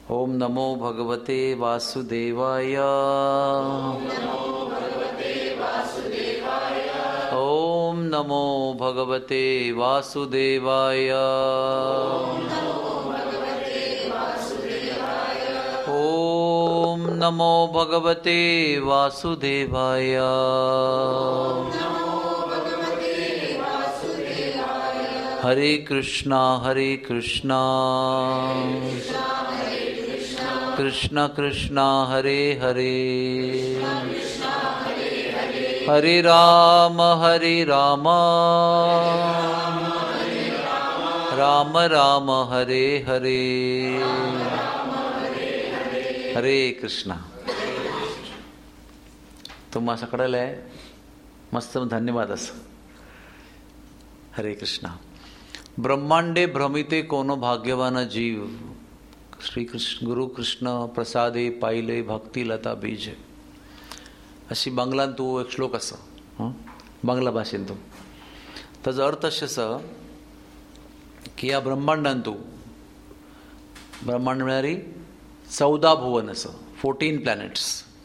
ओम नमो भगवते वासुदेवाय। ओम नमो भगवते वासुदेवाय। ओम नमो भगवते वासुदेवाय। हरे कृष्णा कृष्ण कृष्ण हरे हरे, हरे राम राम राम हरे हरे, हरे कृष्णा. तुम्हा सगळ्याला मस्त धन्यवाद असं. हरे कृष्णा. ब्रह्मांडे भ्रमिते कोण भाग्यवान जीव, श्री कृष्ण गुरु कृष्ण प्रसादे पाहिले भक्ती लता बीज. अशी बंगलान तू एक श्लोक असं बंगला भाषेन तू ताजो अर्थ असं की या ब्रह्मांडान तू ब्रह्मांड म्हळ्यार 14 भुवन असं, 14 प्लॅनेट्स,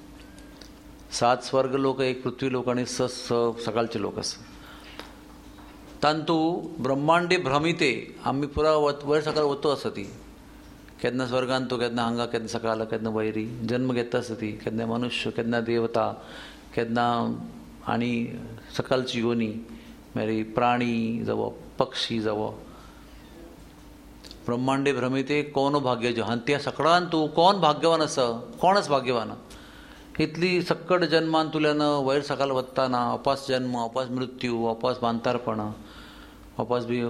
7 स्वर्ग लोक, 1 पृथ्वी लोक आणि सकाळचे लोक असं. तांतू ब्रह्मांडे भ्रमिते आम्ही पुरा वयर सकाळ वतो असं ती. केन्ना स्वर्गान तू, केन्ना हांगा, केन्ना सकाळ, केन्ना वैरी जन्म घेता असं ती. केन्ना मनुष्य, केन्ना देवता, केन्ना आणि सकाळची योनी मागीर प्राणी जावो, पक्षी जावो. ब्रह्मांडे भ्रमिते कोण भाग्यवान, आनी त्या सगळ्यान तू कोण भाग्यवान आसा, कोणच भाग्यवान. इतली सक्कड जन्मान तुल्यान वयर सकाळ वत्ताना अपास जन्म, अपास मृत्यू, अपास बांतारपणां, अपास बी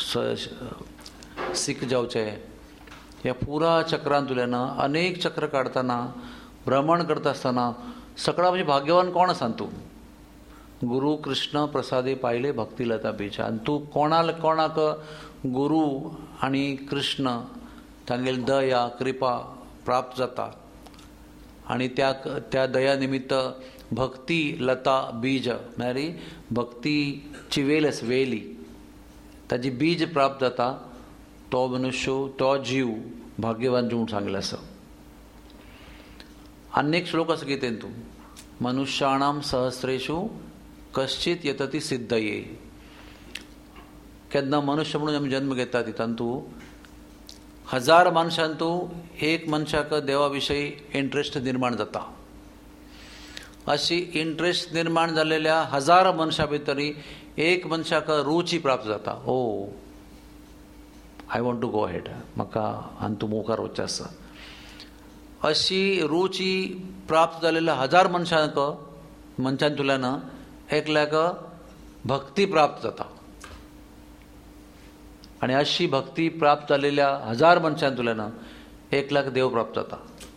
सीख जावचे, ह्या पुरा चक्रान तुल्यान अनेक चक्र काढताना, भ्रमण करता आसतना सगळा म्हणजे भाग्यवान कोण आसा तूं. गुरु कृष्ण प्रसादे पाहिले भक्ती लता बीज. आनी तूं कोणाक गुरु आनी कृष्ण तांगेली दया कृपा प्राप्त जाता आणि त्या दया निमित्त भक्ती लता बीज म्हळ्यार भक्तीची वेल आसा, वेली ताजी बीज प्राप्त जाता. तो मनुष्य, तो जीव भाग्यवान जीव सांगले आसा. अनेक श्लोक आसा गीतेन तू. मनुष्याणाम सहस्रेषु कश्चित यतती सिद्धये. केन्ना मनुष्य म्हणून आमी जन्म घेता तातूंत 1000 मनशां तू एक मनशाक देवा विशयी इंट्रस्ट निर्माण जाता. अशी इंट्रस्ट निर्माण जाल्लेल्या 1000 मनशां भितरी एक मनशाक रुची प्राप्त जाता. Oh I want to go head, म्हाका आनी तूं मुखार वचचें आसा. अशी रुची प्राप्त जाल्लेल्या 1000 मनशां तुल्यान एकल्याक भक्ती प्राप्त जाता. आणि अशी भक्ती प्राप्त झालेल्या 1000 मनशां तुल्यान एकल्याक देव प्राप्त जाता.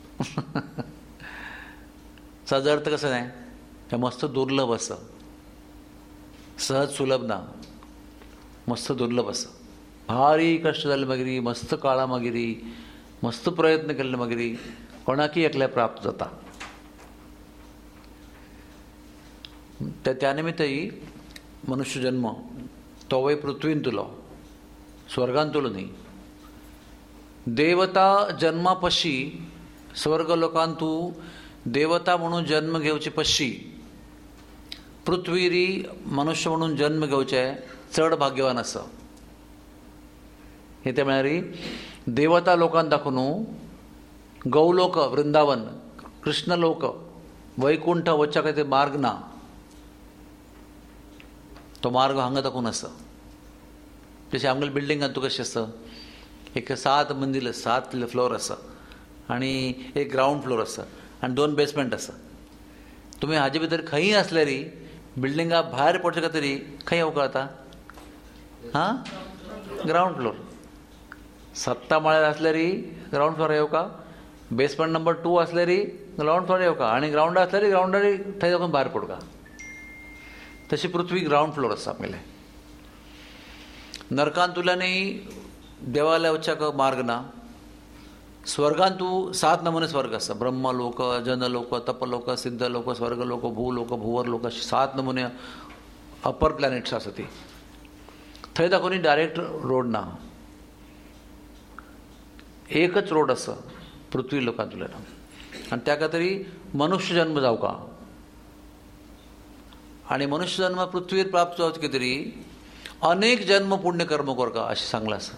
ताजो अर्थ कसो न्हय, हें मस्त दुर्लभ आसा, सहज सुलभ ना, मस्त दुर्लभ आसा. भारी कश्ट जाले मागीर, मस्त काळा मागीर, मस्त प्रयत्न केले मागीर कोणाकय एकल्या प्राप्त जाता. त्या निमित्तय मनुष्य जन्म तोवय पृथ्वीन तुलो, स्वर्गान तुलो न्ही. देवता जन्मापशी स्वर्ग लोकांत तूं देवता म्हणून जन्म घेवचे पशी पृथ्वीरी मनुष्य म्हणून जन्म घेवचे चड भाग्यवान आसा. हे ते म्हळ्यार देवता लोकांत दाखोवन गौलोक, वृंदावन, कृष्णलोक, वैकुंठ वचच्या खातीर मार्ग ना. तो मार्ग हांगा दाखोवन आसा. जशें आमगेले बिल्डिंगांत तुका कशें आसा, एक 7 मंजिल, 7 फ्लोर आसा आनी एक ग्रावंड फ्लोर आसा आनी 2 बेसमेंट आसा. तुमी हाजे भितर खंयी आसल्यार बिल्डिंगा भायर पडचे खातीर खंय येवंक जाता? Ground floor. 7 माळ्यार आसल्यार ग्रावंड फ्लोर येवका, बेसमेंट नंबर 2 आसल्यार ग्रावंड फ्लोर येवका आनी ग्रावंडार आसल्यार ग्रावंडार थंय वचून भायर पडका. तशी पृथ्वी ग्रावंड फ्लोर आसा आमगेले. नरकांत तुल्यानय देवालय वचच्याक मार्ग ना. स्वर्गांत तूं 7 नमुने स्वर्ग आसा. ब्रह्मलोक, जनलोक, तपलोक, सिद्धलोक, स्वर्गलोक, भूलोक, भुवरलोक, अशे 7 नमुने अपर प्लॅनेट्स आसा ती. थंय दाखोवन डायरेक्ट रोड ना, एकच रोड आसा. पृथ्वी लोकांत उलयना. आनी त्या खातीर मनुश्य जन्म जावका आनी मनुश्य जन्म पृथ्वीर प्राप्त जावचे खातीर अनेक जन्म पुण्य कर्म करता अशें सांगलां आसा.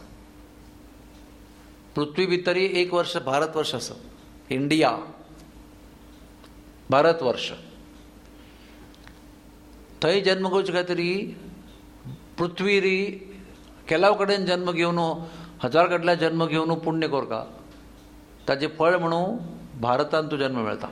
पृथ्वी भितर एक वर्ष भारत वर्ष आसा. इंडिया भारत वर्ष. थंय जन्म घेवचे खातीर पृथ्वीर केलाव कडेन जन्म घेवन 1000 कडल्यान जन्म घेवन पुण्य करता ताजें फळ म्हणून भारतांत तूं जन्म मेळटा.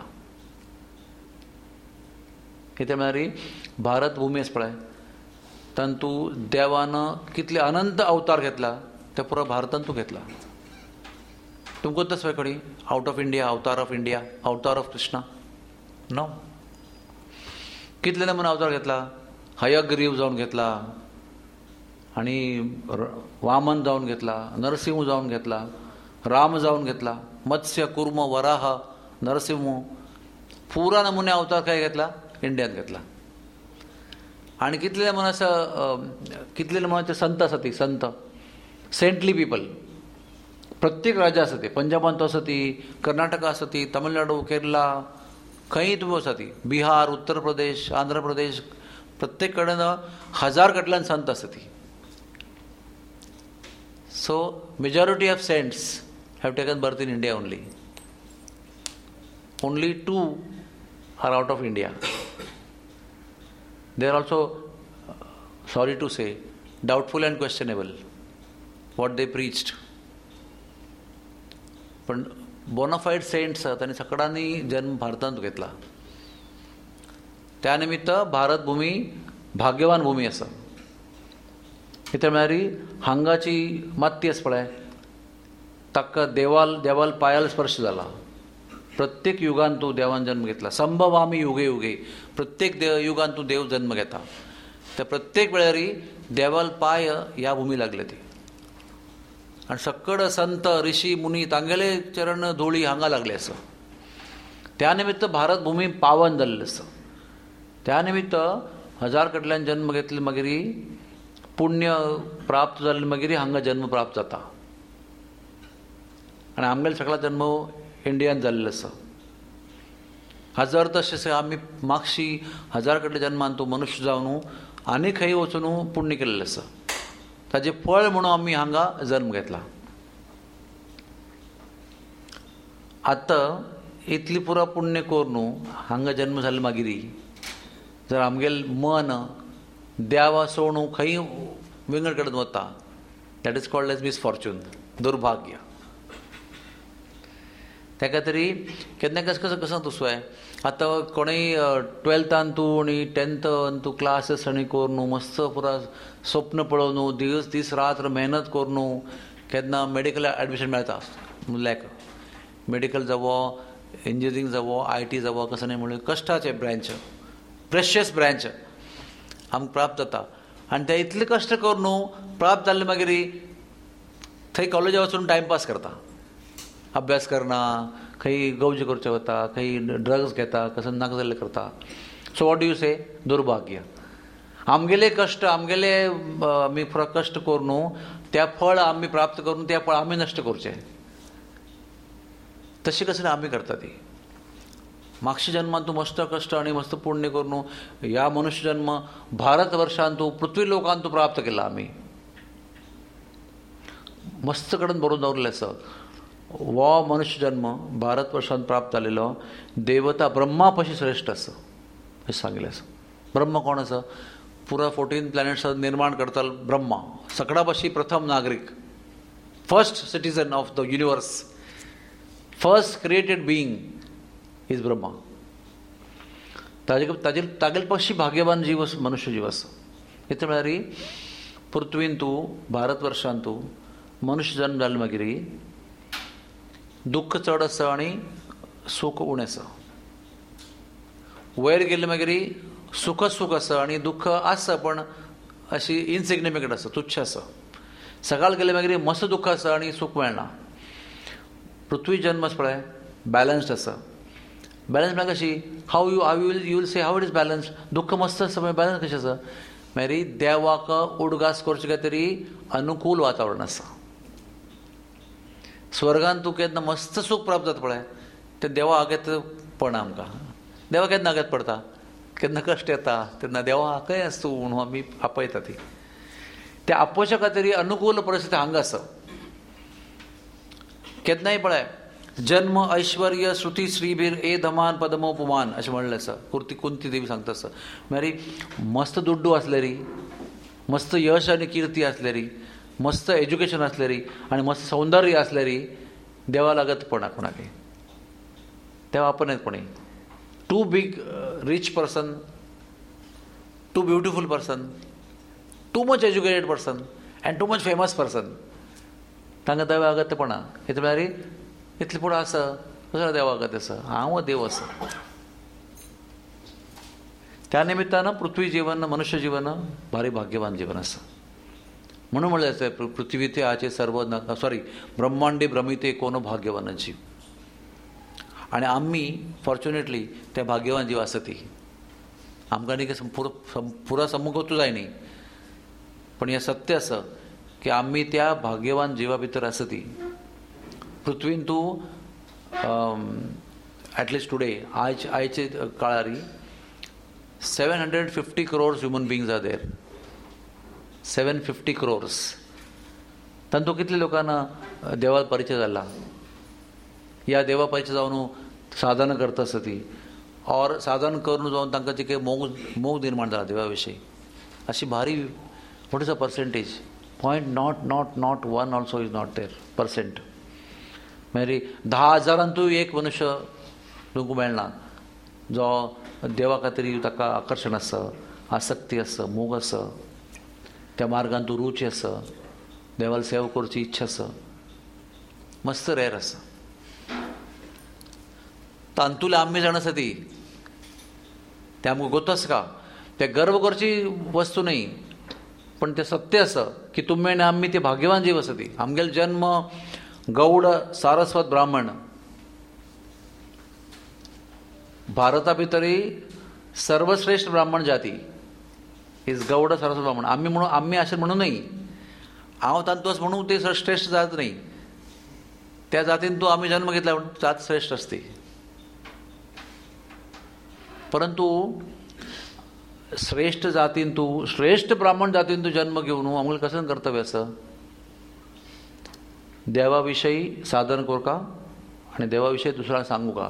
कितें म्हळ्यार भारत भुमी आसा पळय तातूंत तूं देवान कितले अनंत अवतार घेतला ते पुरो भारतांत तूं घेतला. तुमकां तसं कडी out of India, avatar of Krishna no. कितले नमुने अवतार घेतला. हयग्रीव जावन घेतला आनी वामन जावन घेतला, नरसिंह जावन घेतला, राम जावन घेतला, मत्स्य, कुर्म, वराह, नरसिंह पुरा नमुने अवतार काय घेतला इंडियात घेतला. आनी कितले नमुने आसा कितले नमुने संत आसा ती संत सेंटली पीपल प्रत्येक राज्य आसा ती. पंजाबांत आसा ती, कर्नाटका आसा ती, तमिळनाडू, केरला खंय तुम्ही आसा ती, बिहार, उत्तर प्रदेश, आंध्र प्रदेश प्रत्येक कडेन 1000 कडल्यान संत आसा ती. So majority of saints have taken birth in India only. Only 2 are out of India. They are also sorry to say doubtful and questionable what they preached. पण बोनाफाईड सेंट्स तांणी सगळ्यांनी जन्म भारतांत घेतला. त्या निमित्त भारत भूमी भाग्यवान भूमी आसा. कितें म्हळ्यार हांगाची माती आसा पळय ताका देवाल पायाल स्पर्श जाला. प्रत्येक युगांत तूं देवान जन्म घेतला. संभवामी युगे युगे प्रत्येक युगांत तूं देव जन्म घेता. त्या प्रत्येक वेळार देवाल पाय ह्या भूमी लागले ती. आनी सकड संत ऋषी मुनी तांगेले चरण धुळी हांगा लागले आसा. त्या निमित्त भारत भूमी पावन जाल्ली आसा. त्या निमित्त 1000 कडल्यान जन्म घेतले मागीर पुण्य प्राप्त जाल्ले मागीर हांगा जन्म प्राप्त जाता. आनी आमगेले सगळा जन्म इंडियान जाल्लो आसा. हजार तशें आमी मागशी 1000 कडले जन्मान तूं मनुश्य जावन आनी खंय वचून पुण्य केल्लें आसा. ताजें फळ म्हणून आमी हांगा जन्म घेतला. आतां इतली पुरा पुण्य करून हांगा जन्म जाले मागीर जर आमगेलें मन देवा सोडून खंय विंगड कडेन वता that is called as misfortune, दुर्भाग्य. त्या खातीर केन्ना कसं तसोय आतां कोणूय 12थान तूं आनी 10थान तूं क्लासीस आनी करून मस्त पुरा स्वप्न पळोवन दीस रात्र मेहनत करून केन्ना मेडिकल एडमिशन मेळटा. लायक मेडिकल जावो, इंजिनियरींग जावो, IT जावो कसं न्ही म्हणून कश्टाचे ब्रँच, प्रेशियस ब्रँच आमकां प्राप्त जाता. आनी ते इतले कश्ट करून प्राप्त जाल्ले मागीर थंय कॉलेजा वचून टायमपास करता. अभ्यास करना, खंय गौजी करचे वता, खंय ड्रग्स घेता, कसं नाका जाल्लें करता. So what do you say? दुर्भाग्य. आमगेले कश्ट आमगेले आमी पुरो कश्ट करून त्या फळ आमी प्राप्त करून त्या फळ आमी नश्ट करचे तशें कसं आमी करता ती. मागच्या जन्मान तूं मस्त कश्ट आनी मस्त पुण्य करून ह्या मनुश्य जन्म भारत वर्षांत तूं पृथ्वी लोकांत तूं प्राप्त केला. आमी मस्त कडेन बरोवन दवरलें आसा. वो मनुश्य जन्म भारत वर्षांत प्राप्त जालेलो देवता ब्रह्मा पशी श्रेश्ठ आसा अशें सांगिल्लें आसा. ब्रह्म कोण आसा? पुरा 14 प्लॅनेट्स निर्माण करता ब्रह्मा. सगळा पशी प्रथम नागरीक, first citizen of the universe, first created being is Brahma. तागेले पशी भाग्यवान जीव मनुश्य जीव आसा. कितें म्हळ्यार पृथ्वीन तूं भारत वर्षांत तूं मनुश्य जन्म जाले मागीर दुख्ख चड आसा आनी सूख उणें आसा. वयर गेले मागीर सुख आसा आनी दुख्ख आसा पण अशी इनसिग्निफिकंट आसा, तुच्छ आसा. सकाळ गेले मागीर मस्त दुख्ख आसा आनी सूख मेळना. पृथ्वी जन्म आसा पळय बॅलन्स्ड आसा. बॅलन्स म्हळ्यार कशी? How you will say how it is balance? दुख्ख मस्त आसा मागीर बॅलन्स कशें आसा? मागीर देवाक उडगास करचे खातीर अनुकूल वातावरण आसा. स्वर्गान तूं केन्ना मस्त सूख प्राप्त जाता पळय ते देवा आगेत पडना आमकां. देवा केन्ना आगेत पडटा, केन्ना कश्ट येता तेन्ना देवा खंय आसा तूं म्हणून आमी आपयता ती. त्या आपोवच्या खातीर अनुकूल परिस्थिती हांगा आसा. केन्नाय पळय जन्म ऐश्वर्य श्रुती श्रीबीर ए धमान पदमोपमान अशें म्हणलें आसा. कुंती देवी सांगता आसा. म्हळ्यार मस्त दुड्डू आसले री, मस्त यश आनी किर्ती आसले री, मस्त एज्युकेशन आसले री आनी मस्त सौंदर्य आसले री देवा लागत पडना कोणाक. देवा आपणेत कोणी too big rich person, too beautiful person, too much educated person and too much famous person तांकां देवा आगत पडना. हें म्हळ्यार इतलें पुरो आसा कसो देवा आगत आसा. हांव देव आसा. त्या निमित्तान पृथ्वी जीवन मनुष्य जीवन भारी भाग्यवान जीवन आसा. म्हणून म्हणलें पृथ्वी ते आचे सर्व ब्रह्मांडे भ्रमिते कोण भाग्यवान जीव. आनी आमी फॉर्च्युनेटली ते भाग्यवान जीव आसा ती. आमकां न्ही पुरो समुखूच जाय न्ही, पण हें सत्य आसा की आमी त्या भाग्यवान जिवा भितर आसा ती. पृथ्वीन तूं ॲटलिस्ट टुडे आयचे काळार 750 crores human beings are there. 750 crores. तातूंत कितले लोकांना देवा परिचय जाला. ह्या देवा परिचय जावन साधना करता आसा ती, और साधन करून जावन तांकां जे मोग निर्माण जाला देवा विशीं अशी भारी. What is a percentage? 0.001 also is not there percent. म्हणजे 10,000तूय एक मनुष्य तुमकां मेळना जो देवा खातीर ताका आकर्शण आसा, आसक्ती आसा, मोग आसा, त्या मार्गान तूं रुची आसा, देवाला सेवा करची इच्छा आसा. मस्त रेर आसा. तांतुले आमी जाण आसा ती ते आमकां गोत आसा का ते गर्व करची वस्तू न्ही, पण ते सत्य आसा की तुमी आनी आमी ते भाग्यवान जीव आसा ती. आमगेलो जन्म गौड सारस्वत ब्राह्मण. भारता भितरय सर्वश्रेष्ठ ब्राह्मण जाती इज गौड सारस्वत ब्राह्मण. आमी अशें म्हणूनय हांव तांतू अस म्हणून ते श्रेष्ठ जात न्ही. त्या जातीन तूं आमी जन्म घेतला म्हणून जात श्रेष्ठ असते. परंतु श्रेष्ठ जातीन तूं श्रेष्ठ ब्राह्मण जातीन तूं जन्म घेवन आमगेलें कसं कर्तव्य आसा? देवा विशयी साधन करूं का आनी देवा विशयी दुसऱ्यांक सांगू का,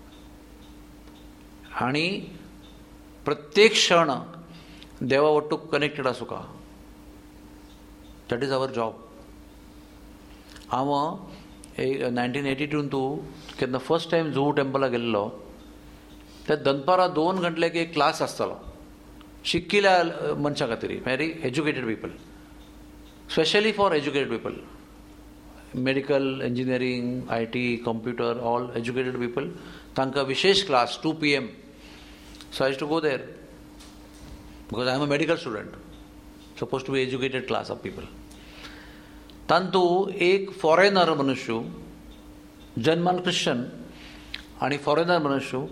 आनी प्रत्येक क्षण देवा वट्टू कनेक्टेड आसूं का. That is our job. हांव 1982 तूं केन्ना फर्स्ट टायम जुहू टेम्पलाक गेल्लो. त्या दनपारां 2 गंटल्याक एक क्लास आसतालो शिकिल्ल्या मनशां खातीर, very educated people, specially for educated people, medical, engineering, IT, computer, all educated people. तांकां विशेष class 2 PM. So I used to go there because I am a medical student, supposed to be educated class of people. तांतू एक foreigner मनुष्य, जन्मान Christian आणि foreigner मनुष्य,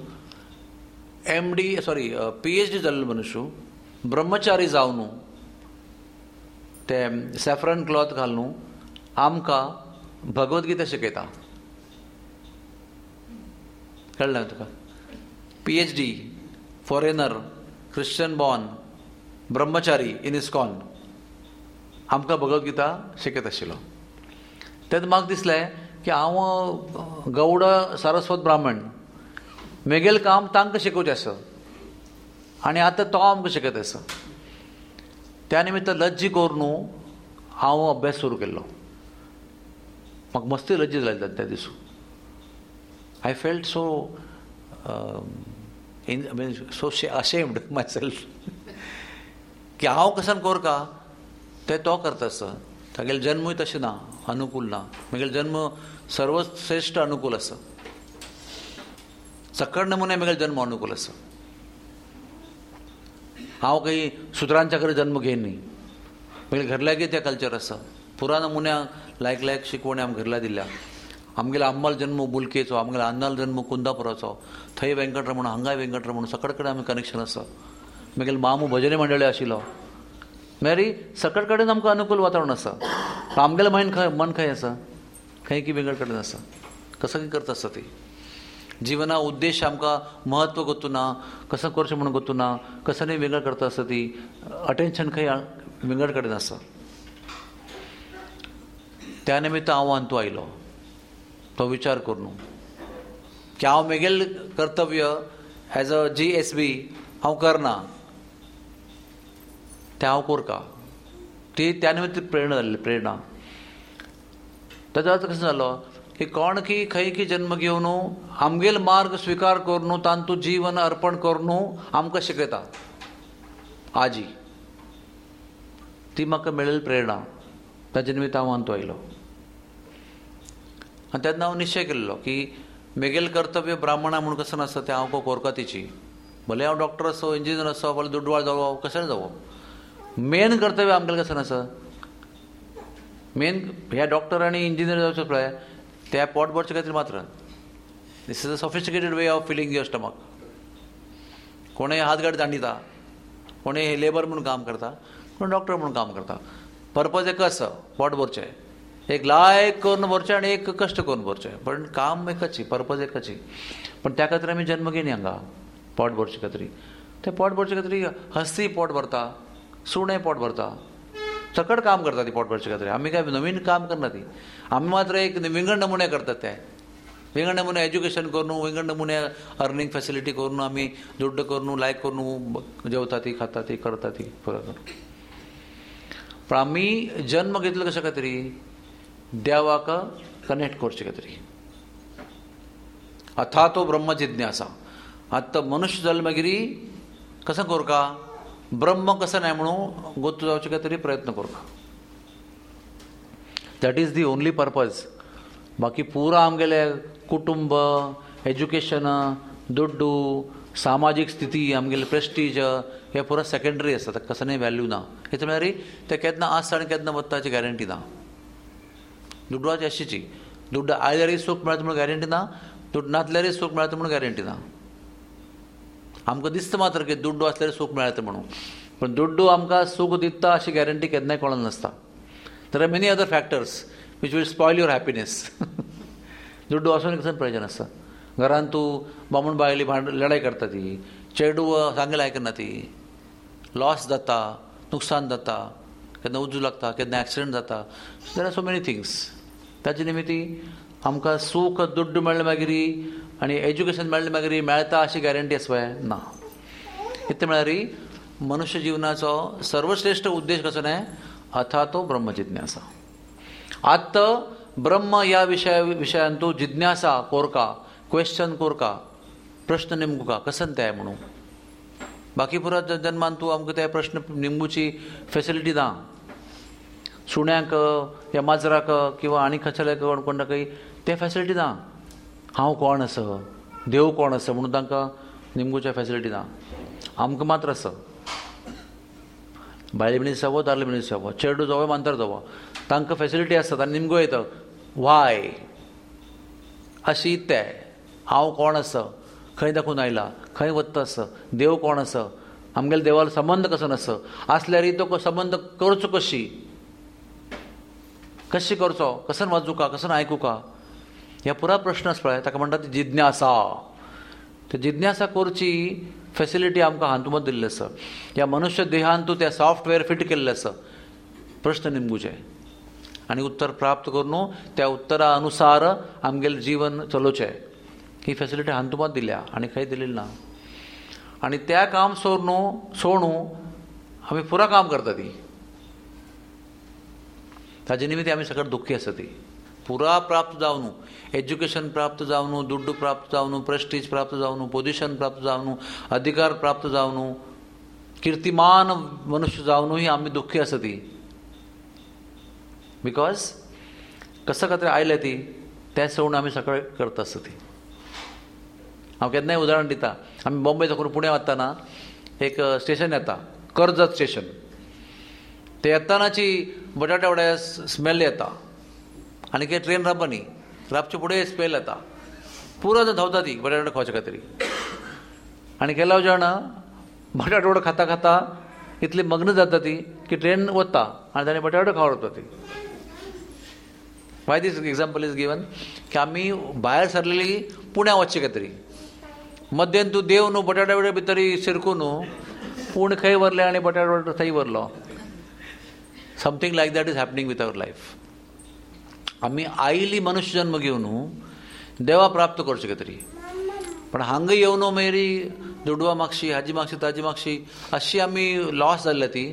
PhD जाल्लो मनुष्य, ब्रह्मचारी जावन ते सॅफ्रन क्लॉथ घालून आमकां भगवद्गीता शिकयता. कळ्ळें तुका? PhD, फॉरेनर, क्रिश्चन बॉर्न, ब्रह्मचारी इन इस्कॉन आमकां भगवद्गीता शिकयत आशिल्लो. तेन्ना म्हाका दिसलें की हांव गौड सारस्वत ब्राह्मण, म्हगेलें काम तांकां शिकोवचें आसा आनी आतां तो आमकां शिकयत आसा. त्या निमित्त लज्ज करून हांव अभ्यास सुरू केल्लो. म्हाका मस्ती लज्ज जाली त्या दिसा. I felt so ashamed myself की हांव कसान कोर का ते तो करता आसा. तागेलो जन्मूय तशें ना, अनुकूल ना. म्हगेलो जन्म सर्वश्रेष्ठ अनुकूल आसा. सकट नमुने म्हगेलो जन्म अनुकूल आसा. हांव खंय सुत्रांच्या घरा जन्म घेयन न्ही. म्हगेल्या घरल्यागे ते कल्चर आसा. पुरा नमुन्याक लायक शिकवणी आमकां घरल्या दिल्या. आमगेलो अम्मालो जन्म बुलकेचो, आमगेलो अन्नालो जन्म कुंदापुराचो, थंय वेंकटरमण, हांगाय वेंकटरमण, सकट कडेन आमी कनेक्शन आसा. म्हगेलो मामू भजनी मंडळी आशिल्लो. मेरी सकट कडेन आमकां अनुकूल वातावरण आसा. आमगेलें मन खंय आसा? खंय की वेगळ कडेन आसा. कसं की करता आसता ती जिवना उद्देश आमकां महत्व गोतूना, कसं करचें म्हणून गोतूना, कसं न्ही वेगळं करता आसता ती अटेन्शन खंय वेगळ कडेन आसा. त्या निमित्त हांव हातूंत आयलो तो विचार करून की हांव म्हगेलें कर्तव्य एज अ GSB हांव करना तें हांव कोरता. ती त्या निमित्त प्रेरणा जाल्ली. प्रेरणा ताजो अर्थ कसो जालो की कोण की खंय की जन्म घेवन आमगेल मार्ग स्विकार करून तांतूं जीवन अर्पण करून आमकां शिकयता. आजी ती म्हाका मेळिल्ली प्रेरणा. ताजे निमित्त हांव हातूंत आयलो. आनी तेन्ना हांव निश्चय केल्लो की म्हगेलें कर्तव्य ब्राह्मणा म्हणून कसं नासता तें हांव कोरता तिची. भले हांव डॉक्टर असो, इंजिनियर असो, भले दुडवाळ जावो, कशेंय जावो, मेन कर्तव्य आमगेलें कसं आसा. मेन ह्या डॉक्टर आनी इंजिनियर जावचो पळय त्या पोट भरचे खातीर मात्र. This is a sophisticated way of filling your stomach. कोणूय हातगाडी दांडिता, कोणूय लेबर म्हणून काम करता, कोण डॉक्टर म्हणून काम करता. पर्पज एकच आसा, पोट भरचें. एक लायक करून भरचें आनी एक कश्ट करून भरचें. पण काम एकच, पर्पज एकच. पण त्या खातीर आमी जन्म घेयन हांगा पोट भरचे खातीर. ते पोट भरचे खातीर हस्ती पोट भरता, सुणें पोट भरता, सकट काम करता ती पोट भरचे खातीर. आमी काय नवीन काम करना ती. आमी मात्र एक विंगड नमुने करतात. ते विंगड नमुने एज्युकेशन करून, विंगड नमुने अर्निंग फॅसिलिटी करून, आमी दुड्ड करून, लायक करून जेवता ती, खाता ती, करता ती पुरो करून. पण आमी जन्म घेतलो कशा खातीर? देवाक कनेक्ट करचे खातीर. अथा तो ब्रह्म जिज्ञासा. आतां मनुष्य जल्मगिरी कसं कोरका? ब्रह्म कसं नाही म्हणून गोतू जावचे खातीर प्रयत्न करता. That is the only purpose. बाकी पुरो आमगेले कुटुंब, एज्युकेशन, दुड्डू, सामाजीक स्थिती, आमगेले प्रेस्टीज हे पुरो सेकंडरी आसता. ताका कसं नाही व्हॅल्यू ना. हेच म्हळ्यार ते केन्ना आसता आनी केन्ना वता हाची गॅरंटी ना. दुड्डवाची अशीची. दुड्ड आयल्यारय सूख मेळटा म्हणून गॅरंटी ना, दुड्ड नासल्यारय सूख मेळटा म्हणून गॅरंटी ना. आमकां दिसता मात्र की दुड्डू आसल्यार सूख मेळटा म्हणून. पण दुड्डू आमकां सूख दिता अशी गॅरंटी केन्नाय कोणाक नासता. There are many other factors which will spoil your happiness. दुड्डू असून कसं प्रयोजन आसता. घरांत तूं बामण बायली लढाई करता ती, चेडू सांगलें आयकना ती, लॉस जाता, नुकसान जाता, केन्ना उजू लागता, केन्ना एक्सिडेंट जाता. There are so many things. ताचे निमित्ती आमकां सूख दुड्ड मेळ्ळें मागीर आनी एज्युकेशन मेळ्ळें मागीर मेळटा अशी गॅरंटी आसा पळय ना. इतलें म्हळ्यार मनुष्य जिवनाचो सर्वश्रेष्ठ उद्देश कसो न्हय? अथा तो ब्रह्म जिज्ञासा. आत्त ब्रह्म ह्या विशयान तूं जिज्ञासा कोरका, क्वेश्चन कोरका, प्रश्न नेमकुका कसं तें म्हणून. बाकी पुरो जन्मान तूं आमकां ते प्रश्न निमगुची फॅसिलिटी ना. सुण्यांक या माजराक किंवा आनी खंयच्याक कोणाकय ते फॅसिलिटी ना. हांव कोण आसा, देव कोण आसा म्हणून तांकां निमगुच्या फॅसिलिटी ना. आमकां मात्र आसा. बायले मनीस जावो, दादले मनीस जावो, चेडू जावो, मांतर जावो, तांकां फॅसिलिटी आसता. आनी निमगो येता वाय अशी ते हांव कोण आसा, खंय दाखून आयला, खंय वता आसा, देव कोण आसा, आमगेले देवालो संबंध कसो आसा, आसल्यार तो संबंध करचो कशी करचो, कसं वाचूका, कसं आयकुका, ह्या पुरा प्रश्न आसा पळय ताका म्हणटा ती जिज्ञासा. ते जिज्ञासा करची फॅसिलिटी आमकां हातूंत दिल्ली आसा. ह्या मनुष्य देहांत तूं तें सॉफ्टवेअर फिट केल्लें आसा प्रश्न निमगुचे आनी उत्तर प्राप्त करून त्या उत्तरा अनुसार आमगेलें जीवन चलोवचें. ही फॅसिलिटी हातूंत दिल्या आनी खंय दिलेली ना. आनी त्या काम सोडून आमी पुरा काम करता ती. ताजे निमित्त आमी सगळ्यात दुख्खी आसा ती. पुरा प्राप्त जावन, एज्युकेशन प्राप्त जावन, दुड्डू प्राप्त जावन, प्रेस्टीज प्राप्त जावन, पोजिशन प्राप्त जावन, अधिकार प्राप्त जावन, कीर्तिमान मनुष्य जावनूय आमी दुख्खी आसा ती. बिकॉज कसं खातीर आयले ती तें सोडून आमी सगळें करता आसता ती. हांव केन्नाय उदाहरण दिता. आमी बॉम्बे साकून पुणे वतना एक स्टेशन येता, कर्जत स्टेशन. ते येतानाची बटाटे वड्या स्मेल येता आनी कितें ट्रेन रावपा न्ही, रावचे फुडें स्मेल येता. पुरो धांवता ती बटाटे वडे खावचे खातीर. आनी केलो जाण बटाटे वडे खाता खाता इतली मग्न जाता ती की ट्रेन वता आनी ताणें बटाटे खावप ती. Why this example is given की आमी भायर सरलेली पुण्या वचचें काय तरी मध्यान तूं देव न्हू बटाटा बिटा भितर शिरकू न्हू पूण खंय व्हरले आनी बटाटा थंय व्हरलो. Something like that is happening with our life. आमी आयली मनुष्य जन्म घेवन देवा प्राप्त करचे काय तरी पण हांगा येवन मेरी दुडवा मागशी हाजी मागशी ताजी मागशी अशी आमी लॉस जाल्ल्या ती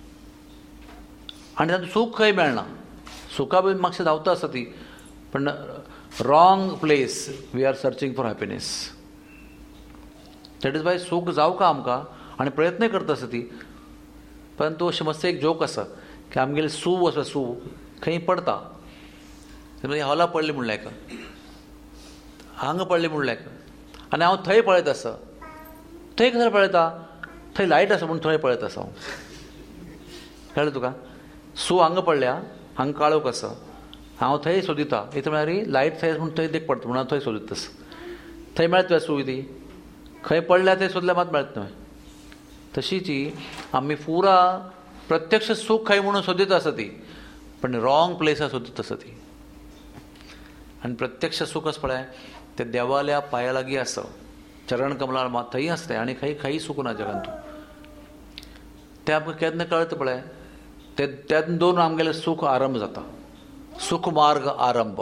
आनी तातूंत सूख खंय मेळना. सुखा बीन मागशी धांवता आसता ती पण wrong place we are searching for happiness. That is why सूख जावका आमकां आनी प्रयत्न करता आसता ती पण तो अशें मस्त एक जोक आसा की आमगेले सूव आसा सूव खंय पडटा हॉला पडली म्हणलें हेका हांगा पडली म्हणलें हेका आनी हांव थंय पळयत आसा थंय कसो पळयता थंय लायट आसा म्हूण थंय पळयत आसा हांव. कळ्ळें तुका. सूव हांगा पडल्या हांगा काळोख आसा हांव थंय सोदिता इतले म्हळ्यार लायट थंय म्हूण थंय देख पडटा म्हणून हांव थंय सोदीत आसा. थंय मेळत तुवें सूव ती खंय पडल्या थंय सोदल्यार मात मेळत तुवें. तशीच आमी पुरा प्रत्यक्ष सूख खंय म्हणून सोदीत आसा ती पण रॉंग प्लेसार सोदीत आसा ती. आनी प्रत्यक्ष सूख आसा पळय ते देवाल्या पांया लागीं आसा चरण कमला मात थंय आसता आनी खंय सूख ना जगान तूं. तें आमकां केन्ना कळटा पळय त्यातून दोन आमगेलें सूख आरंभ जाता. सूख मार्ग आरंभ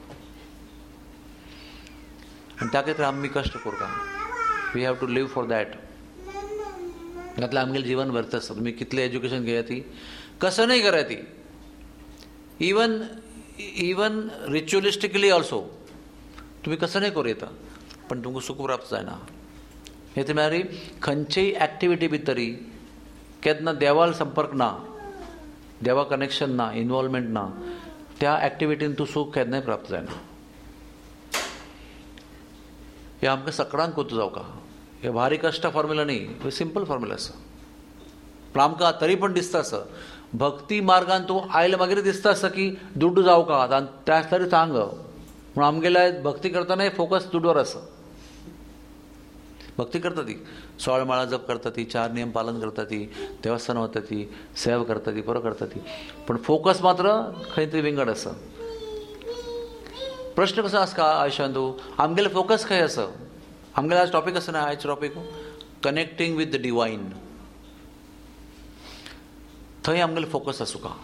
आनी त्या खातीर आमी कश्ट करता. We have to live for that. घातलं आमगेलें जीवन व्यर्थ आसता. तुमी कितलें एज्युकेशन घेयात ती कसं नाही करात ती इवन रिच्युअलिस्टिकली ऑल्सो तुम्ही कसं नाही करूं येता पण तुमकां सूख प्राप्त जायना. हे म्हळ्यार खंयचेय एक्टिविटी भितरी केन्ना देवाल संपर्क ना देवा कनेक्शन ना इनवॉल्वमेंट ना त्या एक्टिविटीन तूं सूख केन्नाय प्राप्त जायना. हे आमकां सकाळांत कोतू जावका. हे भारी कश्ट फॉर्म्युला न्ही हे सिंपल फॉर्म्युला आसा. पण आमकां तरी पण दिसता आसा भक्ती मार्गान तूं आयले मागीर दिसता आसा की दुड्ड जावका आनी त्याच तरी सांग म्हणून आमगेल्या भक्ती करतना फोकस दुड्डवर आसा. भक्ती करता ती 16 माळा जप करता ती 4 नियम पालन करता ती देवस्थान वता ती सेवा करता ती बरो करता ती पण फोकस मात्र खंय तरी विंगड आसा. प्रश्न कसो आसता आयुश्यांत आमगेले फोकस खंय आसा. आमगेले आज टॉपिक आसा ना आयचो topic connecting with the divine. थंय आमगेले फोकस आसूं का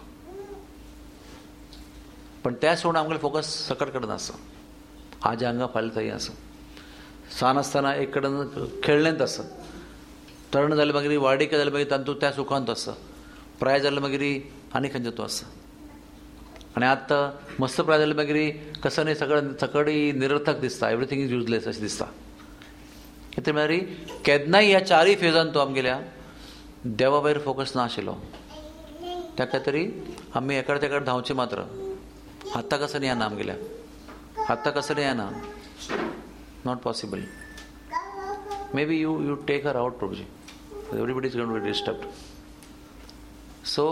पण त्या सोडून आमगेले फोकस सकट कडेन आसा. आज हांगा फाल्यां थंय आसा. सान आसतना एक कडेन खेळ्ळेंत आसा तरण जाले मागीर वाडीक जाले मागीर तातूंत त्या सुखांत आसा. प्राय जाले मागीर आनी खंयचे तूं आसा. आनी आतां मस्त प्राय जाले मागीर कसं न्ही सकळी निरर्थक दिसता. एवरीथींग इज युजलेस अशें दिसता. कितें म्हळ्यार केन्नाय ह्या 4 फेजान तूं आमगेल्या देवा भायर फोकस ना आशिल्लो. त्या खातीर आमी एकाड तेकाड धांवचे मात्र आतां कसं न्ही येना आमगेल्या आतां कसं न्ही येना not possible. Maybe you take her out Prabhuji everybody is going to be disturbed. So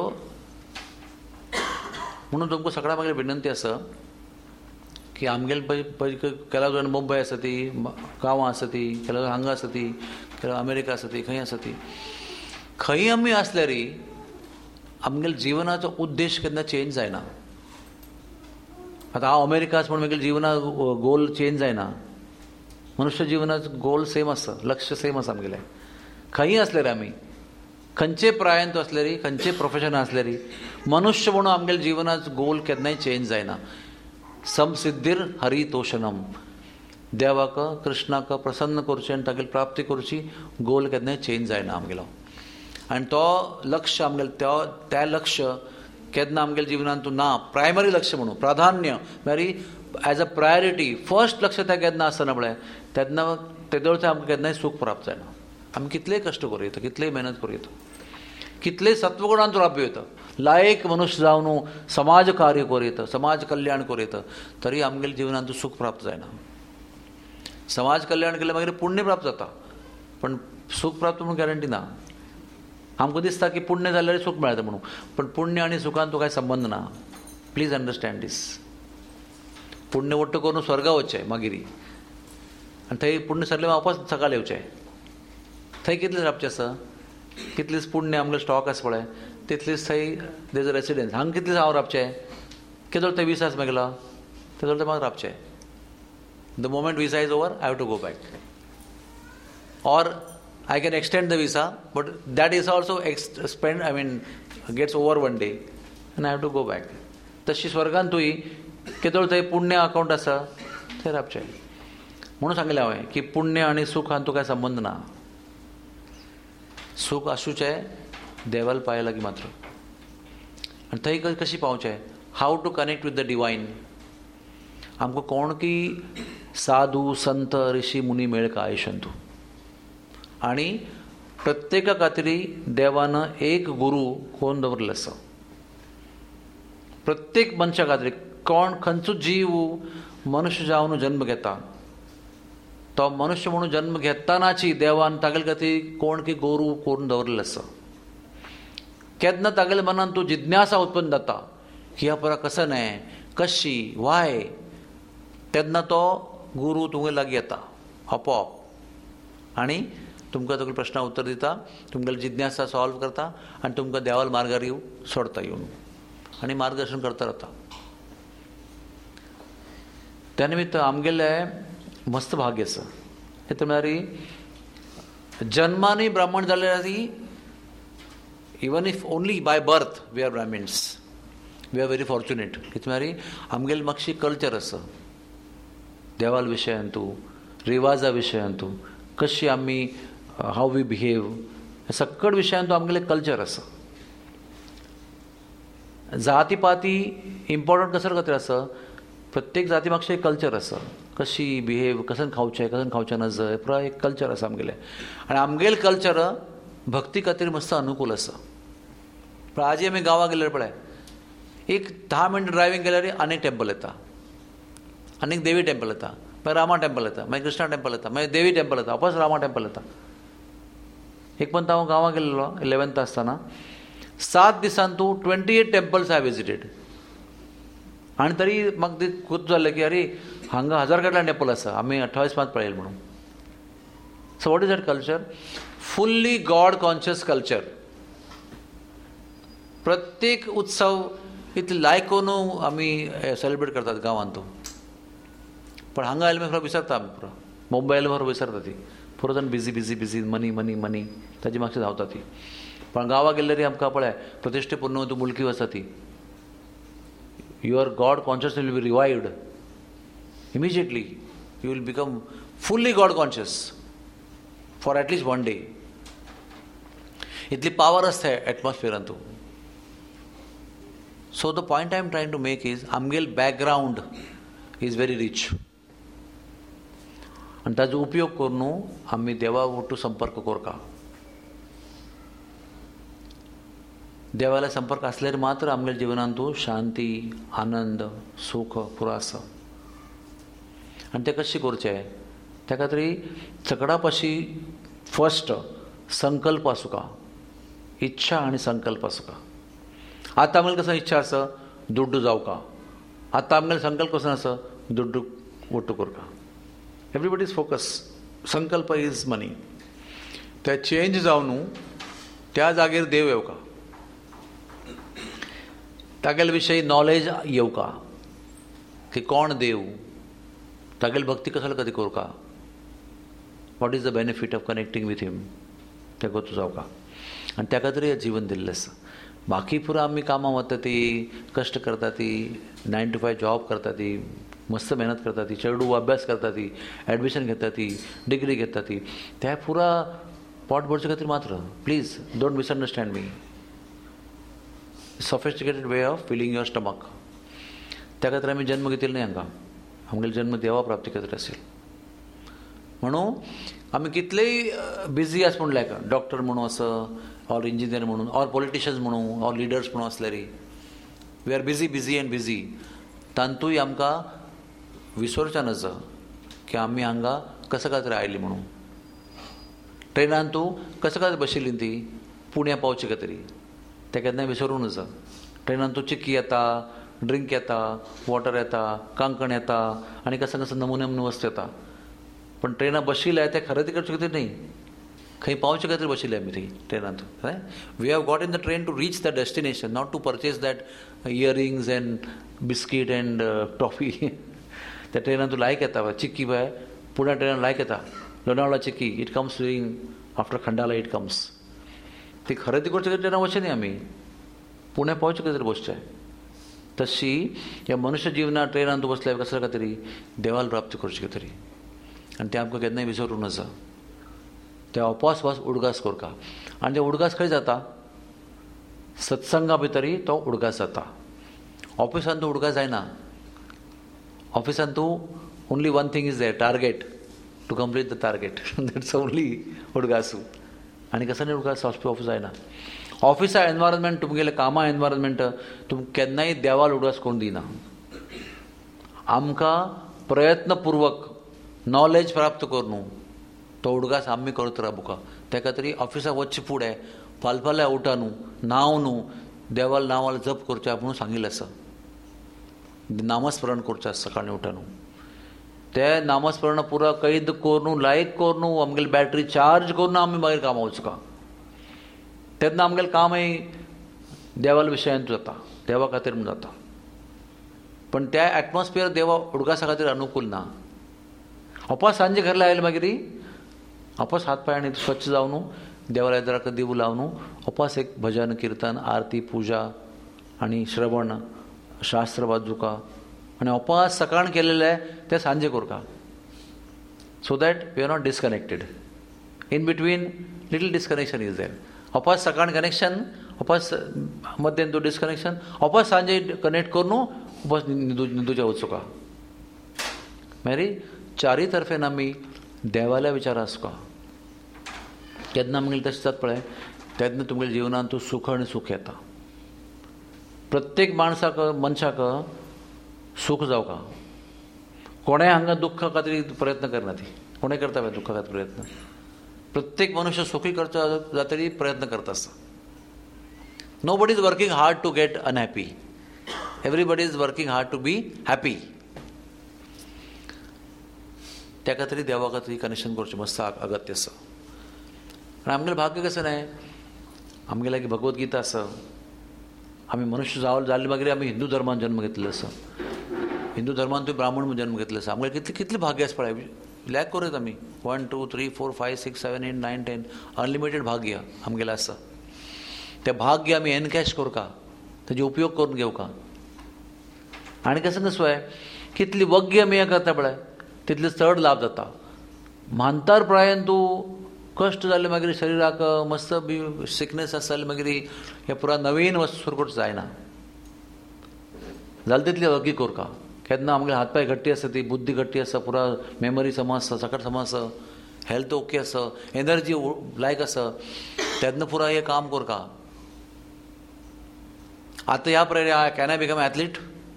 म्हणून तुमकां सगळ्या मागीर विनंती आसा की आमगेले केला जावन मुंबय आसा ती गांवां आसा ती केला हांगा आसा ती केला अमेरिका आसा ती खंय आसा ती खंय आमी आसल्यार आमगेल्या जिवनाचो उद्देश केन्ना चेंज जायना. आतां हांव अमेरिका आसा म्हूण म्हगेले जिवना गोल चेंज जायना. मनुष्य जिवनाचो गोल सेम आसा लक्ष्य सेम आसा आमगेलें. खंय आसल्यार आमी खंयचे प्रायांत आसल्यार खंयचे प्रोफेशन आसल्यार मनुष्य म्हणून आमगेल्या जिवनाचो गोल केन्नाय चेंज जायना. समसिद्धीर हरितोषणम देवाक कृष्णाक प्रसन्न करचें आनी तागेली प्राप्ती करची गोल केन्नाय चेंज जायना आमगेलो. आनी तो लक्ष्य आमगेलो त्या लक्ष्य केन्ना आमगेल्या जिवनांत तूं ना प्रायमरी लक्ष्य म्हणून प्राधान्य म्हळ्यार एज अ प्रायोरिटी फर्स्ट लक्ष्य त्या केन्ना आसतना पळय तेन्ना तेदो आमकां केन्नाय सूख प्राप्त जायना. आमी कितलेय कश्ट करूं येता कितलेय मेहनत करूं येता कितलेय सत्वगुणांत राबूं येता लायक मनुष्य जावन समाज कार्य करूं येता समाज कल्याण करूं येता तरी आमगेल्या जिवनांत सूख प्राप्त जायना. समाज कल्याण केलें मागीर पुण्य प्राप्त जाता पण सूख प्राप्त म्हणून गॅरंटी ना. आमकां दिसता की पुण्य जाल्यार सूख मेळटा म्हणून पण पुण्य आनी सुखान तो कांय संबंध ना. Please understand this. पुण्य वट्ट करून स्वर्गा वचचें मागीर आनी थंय पुण्य सरलें वापस सकाळ येवचें. थंय कितलें राबचें आसा कितलेंच पुण्य आमगेलें स्टॉक आसा पळय तितलेंच थंय तेजो रेसिडेंस हांगा कितलें हांव राबचें केदोळ ते विसास मेगला तेदोळ ते म्हाका रावचें. The moment visa is over, I have to go back. Or I can extend the visa, but that is also gets over one day and I have to go back. तशी स्वर्गान तुई केदोळ थंय पुण्य अकाउंट आसा थंय रावचें. म्हणून सांगलें हांवें की पुण्य आनी सूख हातूंत कांय संबंद ना. सूख आसूचें देवाल पांया लागीं मात्र. आनी थंय कशी पावचें? How to connect with the divine. आमकां कोण की साधू संत ऋषी मुनी मेळ का आयुश्यांतू. आणि प्रत्येका खातीर देवानं एक गुरू कोण दवरलेलो आसा. प्रत्येक मनशा खातीर कोण खंयचो जीव मनुष्य जावन जन्म घेता तो मनुष्य म्हणून जन्म घेतानाची देवान तागेले खातीर कोण की गुरू करून दवरलेलो आसा. केन्ना तागेल्या मनान तूं जिज्ञासा उत्पन्न जाता की ह्या परा कसं न्हय कशी वाय, तेन्ना तो गुरू तुमगे लागीं येता आपोआप आनी तुमकां सगळे प्रश्नां उत्तर दिता, तुमगेली जिज्ञासा सॉल्व करता आनी तुमकां देवाल मार्गार सोडता येवन आनी मार्गदर्शन करता रावता. त्या निमित्त आमगेलें मस्त भाग्य आसा. हेतून म्हळ्यार जन्मानी ब्राह्मण जाल्यार even if only by birth we are brahmins, we are very fortunate. कितें म्हळ्यार आमगेली मातशी कल्चर आसा देवाल विशयांतू, रिवाजा विशयांतू, कशी आमी हाव वी बिहेव, ह्या सकट विशयांतू आमगेलें कल्चर आसा. जाती पाती इम्पॉर्टंट कसर खातीर आसा? प्रत्येक जाती मागशें एक कल्चर आसा. कशी बिहेव, कसन खावचें नजर, पुरा एक कल्चर आसा आमगेलें. आनी आमगेलें कल्चर भक्ती खातीर मस्त अनुकूल आसा. पण आजी आमी गांवां गेल्यार पळय एक 10 मिनट ड्रायव्हिंग केल्यार आनीक टेंपल येता, आनीक देवी टेंपल येता, मागीर रामा टेंपल येता, मागीर कृष्णा टेंपल येता, मागीर देवी टेंपल येता, वापस रामा टेंपल येता. एक पंत हांव गांवां गेल्लो 11th आसतना 7 दिसान तूं 28 टेंपल्स हांव विजिटेड. आनी तरी म्हाका खूब जाल्लें की अरे हांगा 1000 कडल्यान टेंपल आसा, आमी 28 मात पळयलें म्हणून. So what is that culture? Fully God conscious culture. प्रत्येक उत्सव इतले लायकोन आमी सेलिब्रेट करतात गांवांत. पण हांगा आयले मागीर विसरता आमी पुरो. मुंबय आयले मागीर विसरता ती पुरो जाण busy busy busy money money money ताजी मातशी धांवता ती. पण गांवां गेल्यार आमकां पळय प्रतिश्ठे पूर्ण तूं मुलकी आसा ती your God conscious will be revived immediately. You will become fully God conscious for at least 1 day. इतली पावर आसता एटमॉस्फियरान तूं. So the point I am trying to make is आमगेल बॅकग्रावंड इज व्हेरी रिच आनी ताजो उपयोग करून आमी देवा वटू संपर्क करता. देवाला संपर्क असल्यार मात्र आमगेल्या जिवनांत शांती आनंद सुख पुरो आसा. आनी तें कशें करचें त्या खातीर सगळ्या पाशी फस्ट संकल्प आसूं का, इच्छा आनी संकल्प आसूं का. आतां आमगेली कसो इच्छा आसा दुड्डू जावं का, आतां आमगेलो संकल्प कसो आसा दुड्डू वट्टू करता. Everybody is focus. संकल्प इज मनी. ते चेंज जावन त्या जागेर देव येवका, तागेले विशयी नॉलेज येवका की कोण देव, तागेली भक्ती कसले कधी करता, what is the benefit of connecting with him तें गोतू जावका. आनी त्या खातीर हें जीवन दिल्लें आसा. बाकी पुरो आमी कामां वता ती, कश्ट करता ती, 9 to 5 जॉब करता ती, मस्त मेहनत करता ती, चेडू अभ्यास करता ती, एडमिशन घेता ती, डिग्री घेता ती, त्या पुरा पोट भरचे खातीर मात्र. Please don't misunderstand me. Sophisticated way of filling your stomach. त्या खातीर आमी जन्म घेतिल्लो न्ही हांगा. आमगेलो जन्म देवा प्राप्ती खातीर आसेल. म्हणून आमी कितलेय बिजी आस म्हूण लायक डॉक्टर म्हणून आसा ऑर इंजिनियर म्हणून ऑर पॉलिटिशियन्स म्हणून ऑर लिडर्स म्हणून आसल्यार we are busy busy and busy. तांतूय आमकां विसरचें नजा की आमी हांगा कशा खातीर आयली म्हणून. ट्रेनान तूं कशा खातीर बशिल्ली ती पुण्या पावचे खातीर तें केन्नाय विसरूं नजा. ट्रेनान तूं चिकी येता, ड्रिंक येता, वॉटर येता, कांकण येता आनी कसं कसं नमुने नमुने वस्तू येता. पण ट्रेनात बशिल्ले ते खरेदी करचे खातीर न्ही, खंय पावचे खातीर बशिल्ले आमी थंय ट्रेनांत. We have got in the train to reach the destination, not to purchase that earrings and biscuit and toffee. त्या ट्रेनान तूं लायक येता चिक्की पळय, पुण्या ट्रेनान लायक येता Lonavala chikki. It comes during after Khandala it comes. ती खरेदी करचे खातीर ट्रेनान वचचे न्ही आमी, पुण्या पावचे खातीर बसचे. तशी ह्या मनुश्य जिवनात ट्रेनान तूं बसल्या कसल्या खातीर, देवाला प्राप्त करचे खातीर. आनी तें आमकां केन्नाय विसरूं नजा. ते उपास उडगास करता. आनी ते उडगास खंय जाता, सत्संगा भितरी तो उडगास जाता. ऑफिसान तूं उडगास जायना. ऑफिसान तूं only one thing is there, target to complete the target. That's only उडगासू. आनी कसले उडगास ऑफिस जायना. ऑफिसा एनवायरमेंट, तुमगेले कामा एनवायरमेंट तुम केन्नाय देवाला उडगास कोण दिना. आमकां प्रयत्नपूर्वक नॉलेज प्राप्त करून तो उडगास आमी करत रावुका. तेका तरी ऑफिसाक वच्चे फुडें फालफाल्या उठा न्हू, नांव न्हू, देवाला नांवाला जप करचें म्हणून सांगिल्लें आसा. नामस्मरण करचें आसता सकाळीं उठा न्हू. ते नामस्मरण पुरो कैद करून लायक करून आमगेली बॅटरी चार्ज करून आमी मागीर कामां वचूका. तेन्ना आमगेलें कामय देवाला विशयांत जाता, देवा खातीर म्हूण जाता. पण त्या एटमॉस्फियर देवा उडगासा खातीर अनुकूल ना. अपास सांजे घरला आयले मागीर अपास हात पाय आनी स्वच्छ जावन देवाला येदराक दिवो लावन अपास एक भजन किर्तन आरती पुजा आनी श्रवण शास्त्र वाचुका. आनी अपास सकाळ केलेले ते सांजे करता. So that we are not disconnected. In between little disconnection is there. अपास सकाळ कनेक्शन, अपास मध्यान तूं डिस्कनेक्शन, अपास सांजे कनेक्ट करून अपास न्हिदूच्या वचुका. मागीर चारी तर्फेन आमी देवाल्या विचार आसुका. केन्ना आमगेलें तशें जाता पळय, तेन्ना तुमगेल्या जिवनांत तूं सुख आनी सूख येता. प्रत्येक मनशाक सूख जावका. कोणेय हांगा दुख्खा खातीर प्रयत्न करना. ती कोणें करता पळय दुख्खा खातीर प्रयत्न. प्रत्येक मनुष्य सुखी करचो जातरी प्रयत्न करता आसता. Nobody is working hard to get unhappy. Everybody is working hard to be happy. त्या खातीर देवा खातीर कनेक्शन करचें मस्त अगत्य आसा. आनी आमगेलें भाग्य कशें न्हय, आमगे लागीं भगवद्गीता आसा. आमी मनुश्य जाल्ले मागीर आमी हिंदू धर्मान जन्म घेतलेलो आसा. हिंदू धर्मान तुवें ब्राह्मण म्हणून जन्म घेतलेलो आसा. आमगेलें कितलें भाग्य आसा पळय. लॅक करूत आमी 1 2 3 4 5 6 7 8 9 10 अनलिमिटेड भाग्य आमगेलें आसा. तें भाग्य आमी एनकॅश करता, तेजो उपयोग करून घेवका. आनी कशें नसोय कितली वग्गी आमी हें करता पळय तितले चड लाभ जाता. म्हानतार प्रायान तूं कश्ट जाल्ले मागीर शरिराक मस्त बी सिकनेस आसा जाल्यार मागीर हे पुरा नवीन वस्तू सुरू करचें जायना. जाल्यार तितली वग्गी करता. केन्ना आमगे हातपाय घट्टी आसा, ती बुद्धी घट्टी आसा, पुरा मेमरी समज आसा, सकाळ समज आसा, हेल्थ ओके आसा, एनर्जी लायक आसा, तेन्ना पुरा हे काम करता. आतां ह्या प्रकारे can I become athlete?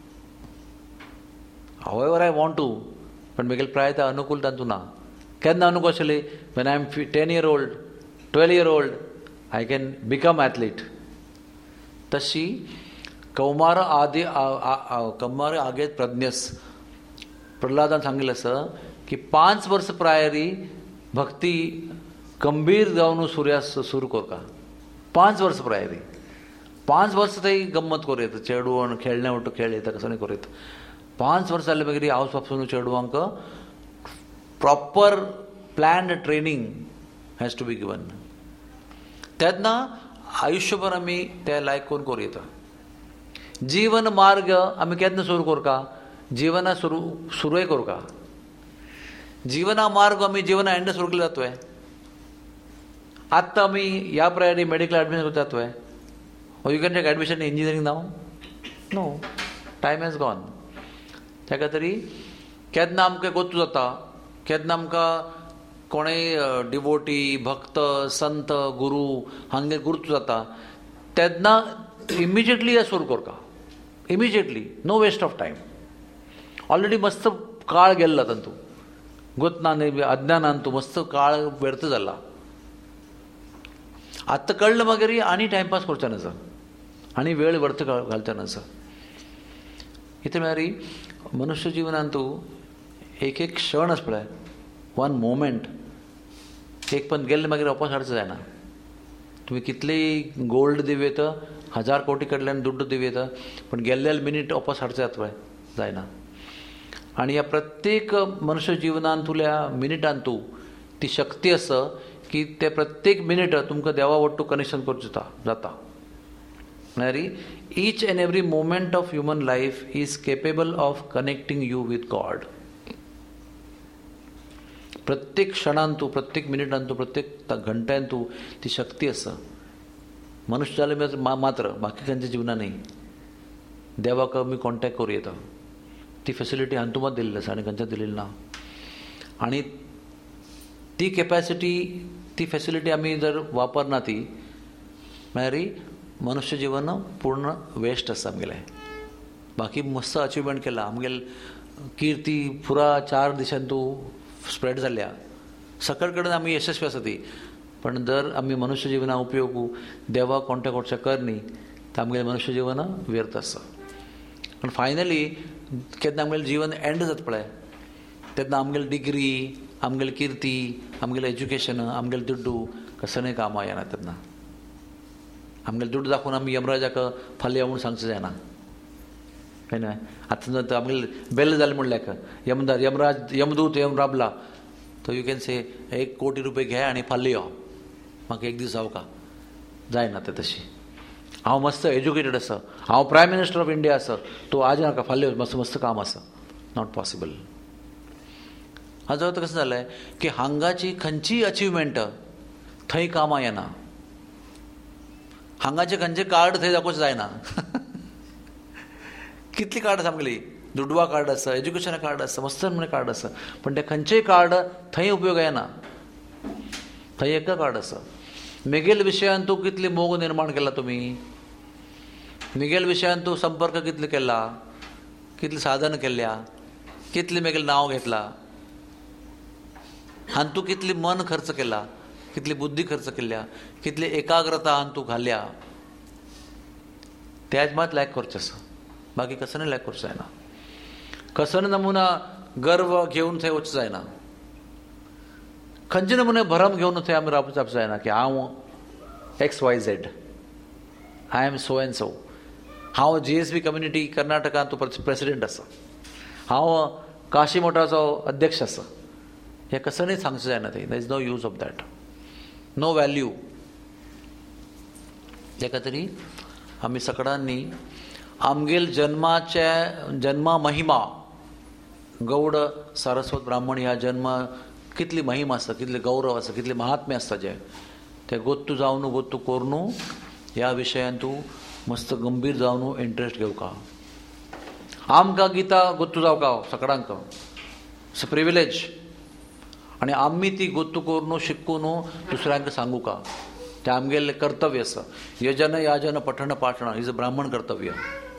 However I want to. पण म्हगेले प्राय ते अनुकूल तातूंत ना. केन्ना अनुकूल आशिल्ली when I am 10 year old 12 year old I can become athlete. तशी कौमार आगे प्रज्ञस प्रल्हादान सांगिल्लें आसा की 5 वर्स प्रायरी भक्ती गंभीर जावन सुर्यास सुरू करता. 5 वर्स प्रायरी 5 वर्स थंय गंमत करूं येता. चेडूं खेळणे वटू खेळ येता कसो करूं येता. 5 वर्स जाले मागीर हावस पासून चेडवांक proper planned training has to be given. तेन्ना आयुश्यभर आमी ते लायक करून येता. जीवन मार्ग आमी केन्ना सुरू करता? जिवना सुरूय करता. जिवना मार्ग आमी जिवना एंड सुरू केले जातोय. आत्तां आमी ह्या प्रायरी मेडिकल एडमिशन करता जातोय. You can take admission in engineering now? No, time has gone. त्या खातीर केन्ना आमकां गोतू जाता, केन्ना आमकां कोणेय डिवोटी भक्त संत गुरू हांगे गुर्तू जाता, तेन्ना इमिजिएटली हे सुरू करता. Immediately, no waste of time. Already मस्त काळ गेल्ला तातूंत. गोतना अज्ञानान तूं मस्त काळ व्यर्थ जाला. आत्तां कळ्ळें मागीर आनी टायमपास करचें नासा, आनी वेळ व्यर्थ घालचें नासा. इथे म्हळ्यार मनुष्य जिवनांत तूं एक क्षण आसा पळय, वन मोमेंट एक पण गेल्ले मागीर वापस हाडचो जायना. तुम्ही कितलेय गोल्ड दिवे तर 1000 कोटी कडल्यान दुड्ड दिवे तर पण गेल्ले मिनीट वापस हाडचो जाता पळय जायना. आणि या प्रत्येक मनुष्य जिवनांतुल्या मिनिटान तूं ती शक्ती आसा की ते प्रत्येक मिनीट तुमकां देवा वट्टू कनेक्शन करचो जाता. म्हळ्यार each and every moment of human life is capable of connecting you with God. प्रत्येक क्षणान तूं, प्रत्येक मिनिटान तूं, प्रत्येक घंट्यान तूं ती शक्ती आसा. मनुष्य जाले मात्र बाकी खंयच्या जिवनांनी देवाक आमी कॉन्टॅक्ट करूं येता. ती फेसिलिटी हांतुमात दिल्ली आसा आनी खंयच्याच दिलेली ना. आनी ती कॅपॅसिटी, ती फेसिलिटी आमी जर वापरना ती म्हळ्यार मनुष्य जीवन पूर्ण वेस्ट आसा आमगेलें. बाकी मस्त अचिवमेंट केला, आमगेल कीर्ती पुरा 4 दिशांनी तूं स्प्रेड जाल्ल्या, सकयल कडेन आमी यशस्वी आसा ती. पण जर आमी मनुष्य जिवना उपयोग देवा कॉन्टॅक्ट करचे करनी तर आमगेलें मनुष्य जिवन व्यर्थ आसा. पण फायनली केन्ना आमगेलें जीवन एंड जाता पळय तेन्ना आमगेली डिग्री, आमगेली कीर्ती, आमगेलें एज्युकेशन, आमगेलें दुड्डू कसलेंय कामां येना. तेन्ना आमगेलें दुड्ड दाखोवन आमी यमराजाक फाल्यां यो म्हूण सांगचें जायना. कळ्ळें न्हय. आतां आमगेलें बेल्ल जालें म्हणल्याक यमदार यमराज यमदूत यम राबला तो यू कॅन से 1 कोटी रुपया घे आनी फाल्यां यो म्हाका एक दीस जावका. जायना तें तशी. हांव मस्त एज्युकेटेड आसा, हांव प्रायम मिनिस्टर ऑफ इंडिया आसा, तूं आज नाका फाल्यां मस्त मस्त काम आसा. Not possible. हाजो अर्थ कसो जालें की हांगाची खंयचीय अचिवमेंट थंय कामां येना. हांगाचें खंयचें कार्ड थंय दाखोवचें जायना. कितली कार्ड आसा आमगेली, दुडवा कार्ड आसा, एज्युकेशना कार्ड आसा, मस्त म्हणे कार्ड आसा, पण ते खंयचेय कार्ड थंय उपयोग येना. थंय एक कार्ड आसा. मुगेल विशयान तूं कितली मोग निर्माण केला तुमी, मुगेल विशयान तूं संपर्क कितले केला, कितली साधन केल्या, कितले मुगेलें नांव घेतला, आनी तूं कितली मन खर्च केला, कितली बुद्धी खर्च केल्या, कितली एकाग्रता आनी तूं घाल्या, ते मात लायक करचें आसा. बाकी कसं लायक करचें जायना. कसं नमुना गर्व घेवन थंय वचचें जायना. खंयचे नमुने भरम घेवन थंय आमी रावचें जायना की हांव XYZ, I am so and so, हांव GSB कम्युनिटी कर्नाटकांत तूं प्रेसिडेंट आसा, हांव काशी मठाचो अध्यक्ष आसा. हें कसंय सांगचें जायना. थंय there is no use of that, no value. त्या खातीर आमी सगळ्यांनी आमगेल जन्मा महिमा, गौड सारस्वत ब्राह्मण ह्या जन्म कितली महिमा आसा, कितले गौरव आसा, कितले महात्म्य आसता ते गोत्तू जावन गोत्तू कोरून ह्या विशयान तूं मस्त गंभीर जावन इंट्रस्ट घेवका. आमकां गीता गोत्तू जावका सगळ्यांक, इट्स अ प्रिविलेज. आनी आमी ती गोत्तू करून शिकून दुसऱ्यांक सांगूका, तें आमगेलें कर्तव्य आसा. यजन याजन पठण पाठण इज अ ब्राह्मण कर्तव्य.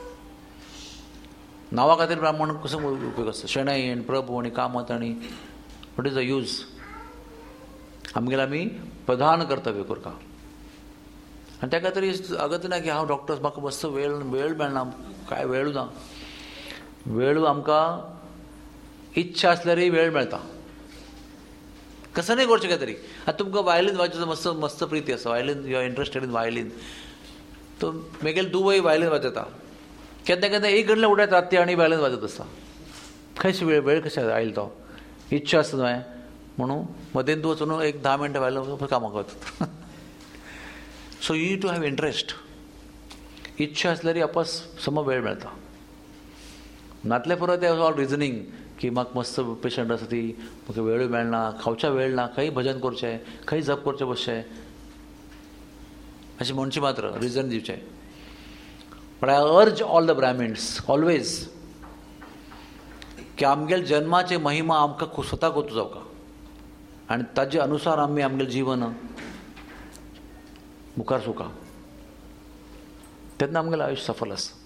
नांवा खातीर ब्राह्मण कसो उपयोग आसता. शेणै आनी प्रभू आनी कामत आनी वॉट इज द यूज. आमगेलें आमी प्रधान कर्तव्य करता. आनी त्या खातीर अगत ना की हांव डॉक्टर्स म्हाका मस्त वेळ मेळना, कांय वेळू ना. वेळ आमकां इच्छा आसल्यारय वेळ मेळटा. कसं नाही करचें काय तरी. आतां तुमकां वायलीन वाजोवचो मस्त मस्त प्रिती आसा, violin you are interested in violin, तो मेगेल दुवय वायलीन वाजयता. केन्ना केन्ना 1 घंटे उठत राती आनी वायलीन वाजत आसता. खंयची वेळ कशें आयलो तो, इच्छा आसता न्हय म्हणून मदें तूं वचून 1-10 मिनटां वायलीन कामां करता. So you too have interest. इच्छा आसल्यार आपस सम वेळ मेळटा. नातले परत ते ऑल रिजनींग की म्हाका मस्त पेशंट आसा ती, म्हाका वेळ मेळना, खावच्या वेळ ना, खंय भजन करचें, खंय जप करचें बसचें, अशें म्हणचें मात्र रिजन दिवचें. But I urge all the brahmins always की आमगेल जन्माचे महिमा आमकां स्वता गोतू जावका आनी ताजे अनुसार आमी आमगेलें जीवन मुखार सुका, तेन्ना आमगेलें आयुश्य सफल आसा.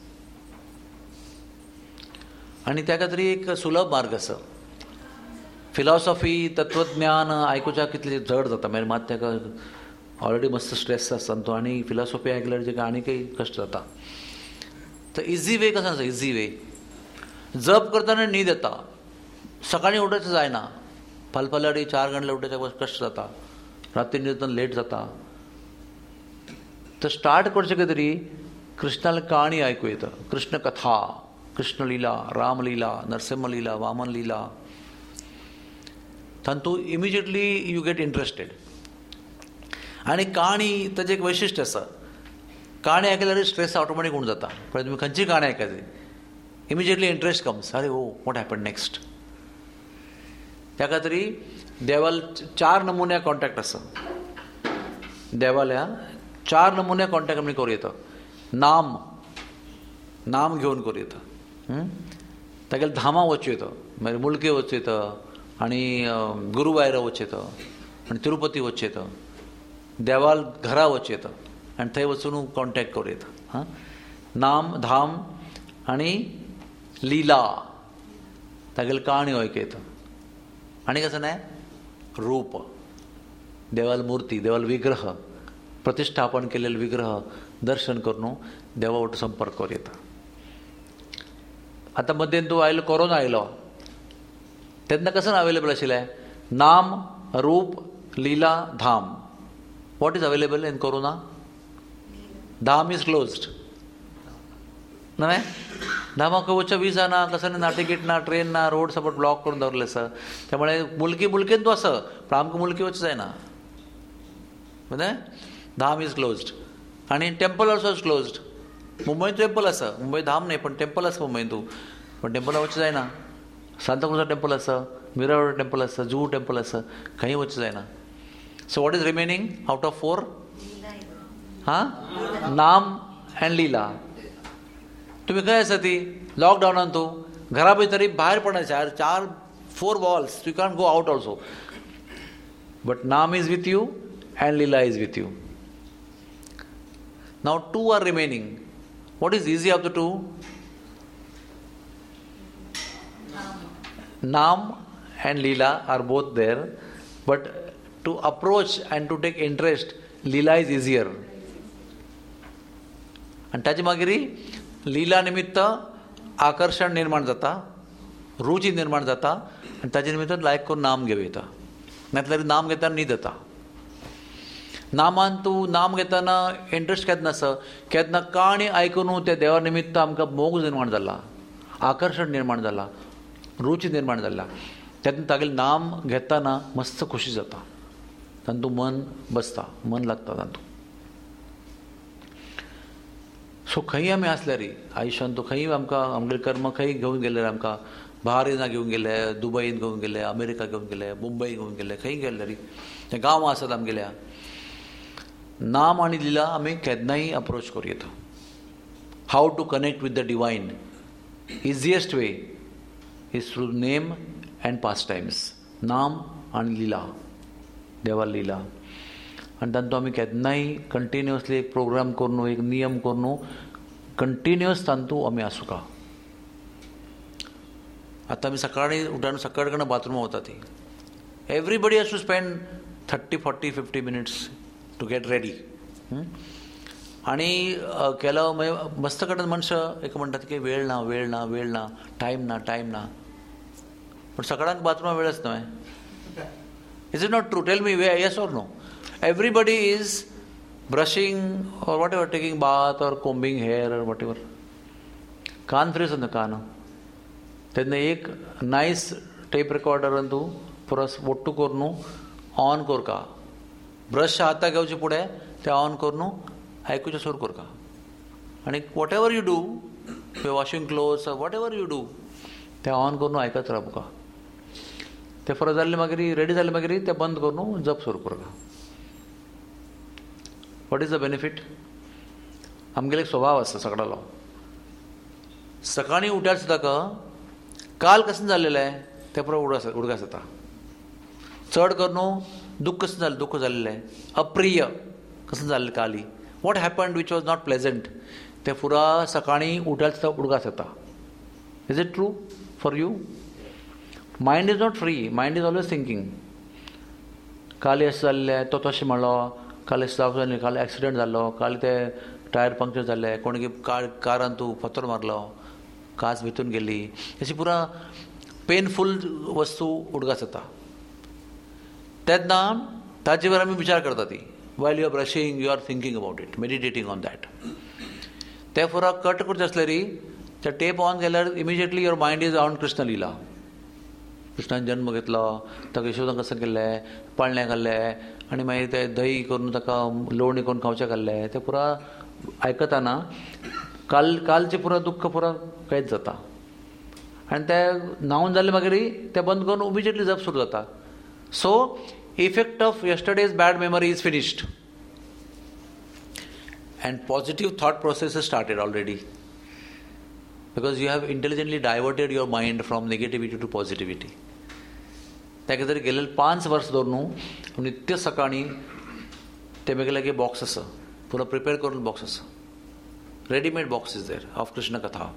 आनी त्या खातीर एक सुलभ मार्ग आसा. फिलॉसॉफी तत्वज्ञान आयकुच्या कितलें जड जाता, मागीर मात ताका ऑलरेडी मस्त स्ट्रेस आसता तो, आनी फिलॉसॉफी आयकल्यार जेका आनीकय कश्ट जाता. तर इजी वे कसो आसा, इजी वे जप करतना न्हीद येता, सकाळीं उठोवचें जायना, फाल्यां 4 घंटे उठोवचें कश्ट जाता, रात्री न्हिदतना लेट जाता. तर स्टार्ट करचें कितें तरी कृष्णाला काणी आयकू येतं. कृष्ण कथा, कृष्णलीला, रामलीला, नरसिंहलीला, वामन लीला. तातूंत इमिजिएटली यू गेट इंटरेस्टेड. आनी काणी ताजें एक वैशिश्ट्य आसा. काणी आयकल्यार स्ट्रेस ऑटोमॅटीक उण जाता. पण तुमी खंयची काणी आयकची, इमिजिएटली इंटरेस्ट कम्स. अरे ओ वॉट हॅपन नेक्स्ट. त्या खातीर देवाल 4 नमुन्या कॉन्टॅक्ट आसा. देवाल्या 4 नमुन्या कॉन्टॅक्ट आमी करूं येता. नाम घेवन करूं येता. तागेले धामा वचूं येता, मागीर मुळके वचूं येता, आनी गुरुवायरा वचूं येता, आनी तिरुपती वचूं येता, देवाल घरा वचूं येता, आनी थंय वचून कॉन्टॅक्ट करूं येता. नाम, धाम आनी लिला, तागेले काणी आयकूं येता. आनी कसं नाही, रूप, देवाल मूर्ती, देवाल विग्रह, प्रतिष्ठापन केलेले विग्रह दर्शन करून देवा वांगडा संपर्क करूं येता. आतां मध्येन तूं आयलो, कोरोना आयलो, तेन्ना कसं अवेलेबल आशिल्लें? नाम, रूप, लीला, धाम. What is available in Corona? धाम इज क्लोज्ड. न्हय, धामाक वचचें विजा ना, कसं ना, टिकेट ना, ट्रेन ना, रोड सपोर्ट ब्लॉक करून दवरले आसा. त्यामुळे मुलकेन तूं आसा, पण आमकां मुलकी वचचें जायना. म्हणजे धाम इज क्लोज्ड. आनी टेम्पल ऑल्सो इज क्लोज्ड. मुंबईत टेम्पल आसा, मुंबई धाम नाही, पण टेम्पल आसा मुंबईत. तूं पण टेम्पलाक वचचें जायना. सांताक्रुजा टेम्पल आसा, मिरावोळ टेम्पल आसा, जुहू टेम्पल आसा, खंय वचचें जायना. So what is remaining out of 4? नाम अँड लीला. तुम्ही खंय आसा ती? लॉकडावनान तूं घरा भितर भायर पडना. 4 walls, you can go out also. But नाम इज विथ यू अँड लीला is with you. Now 2 are remaining. What is easy of the 2? Naam and Leela are both there, but to approach and to take interest, Leela is easier. आणि ताचे मागीर लीला निमित्त आकर्षण निर्माण जाता, रुची निर्माण जाता, आनी ताचे निमित्त लायक करून नाम घेवं येता. नाजाल्यार नाम घेतना न्हीद येता. नामान तूं नाम घेतना इंट्रस्ट केन्ना आसा, केन्ना काणी आयकून त्या देवा निमित्त आमकां मोग निर्माण जाला, आकर्शण निर्माण जाला, रुची निर्माण जाला. तेन्ना तागेलें नाम घेतना मस्त खुशी जाता. तातूंत मन बसता, मन लागता तातूंत. सो खंय आमी आसल्यार आयुश्यांत तूं खंय आमकां आमगे कर्म खंय घेवन गेल्यार आमकां बहारिना घेवन गेले, दुबईन घेवन गेले, अमेरिका घेवन गेले, मुंबई घेवन गेले, खंय गेल्यार ते गांवां आसात आमगेल्या. नाम आणि लीला आमी केन्नाय अप्रोच करूं येता. How to connect with the divine. Easiest way is through name and pastimes. नाम आणि लीला, देवा लीला. आनी तातूंत आमी केन्नाय कंटिन्युअसली एक प्रोग्राम करून, एक नियम करून कंटिन्युअस तातूंत आमी आसुका. आतां आमी सकाळीं उठून सकाळ कडेन बाथरूमा वता ती. Everybody has to spend 30, 40, 50 minutes to get ready. आणि केलो मागीर मस्त कडेन मनशां एक म्हणटात की वेळ ना, वेळ ना, वेळ ना, टायम ना, टायम ना. पण सकाळांक बाथरूमा वेळ आसता न्हय. Is it not true? Tell me, yes or no? Everybody is brushing or whatever, taking bath or combing hair or whatever. कान फ्री आसता कान. तेन्ना एक नायस टेप रेकॉर्डरान तूं परस वट्टू करून ऑन करका. ब्रश हाताक घेवचे फुडें ते ऑन करून आयकुचें सुरू करका. आनी whatever you do, washing clothes, whatever you do, ते ऑन करून आयकत राव बुका. ते फरक जाल्ले मागीर रेडी जाले मागीर ते बंद करून जप सुरू करता. What is the benefit? आमगेलो एक स्वभाव आसता सगळ्यालो. सकाळीं उठ्यार सुद्दां काल कशें जाल्लेलें ते परत उडगास येता. चड करून दुःख कसं जालें, दुःख जाल्लें, अप्रिय कसं जाल्लें काली, what happened which was not pleasant, ते पुरा सकाळीं उठ्यार सुद्दां उडगास येता. Is it true for you? Mind is not free, mind is always thinking. काल अशें जाल्लें, तो तशें म्हणलो, काल अशें जावंक जालें, काल एक्सिडेंट जाल्लो, काल ते टायर पंक्चर जाल्लें, कोणी कारान तूं फातर मारलो, काच भितून गेली, अशी पुरा पेनफूल वस्तू उडगास येता. तेन्ना ताचेवर आमी विचार करता ती. While you are brushing you are thinking about it, meditating on that. ते फुरा कट करचें आसलें री, ते टेप ऑन केल्यार immediately your mind is on Krishna lila. कृष्णान जन्म घेतलो, ताका यशोदान कसं केल्लें, पाळणे घाल्लें आनी मागीर ते दही करून ताका लोवणी करून खावचें घाल्लें, तें पुरा आयकताना कालचें पुरा दुख्ख पुरा कांयच जाता. आनी तें न्हांवन जालें मागीर तें बंद करून इमिजिएटली जप सुरू जाता. So effect of yesterday's bad memory is finished and positive thought process has started already, because you have intelligently diverted your mind from negativity to positivity. ताका जर गेलेले 5 वर्स दवर न्हू, नित्य सकाळी ते मेगेले बॉक्स आसा, पुरो प्रिपेअर करून बॉक्स आसा, readymade box is there of Krishna katha.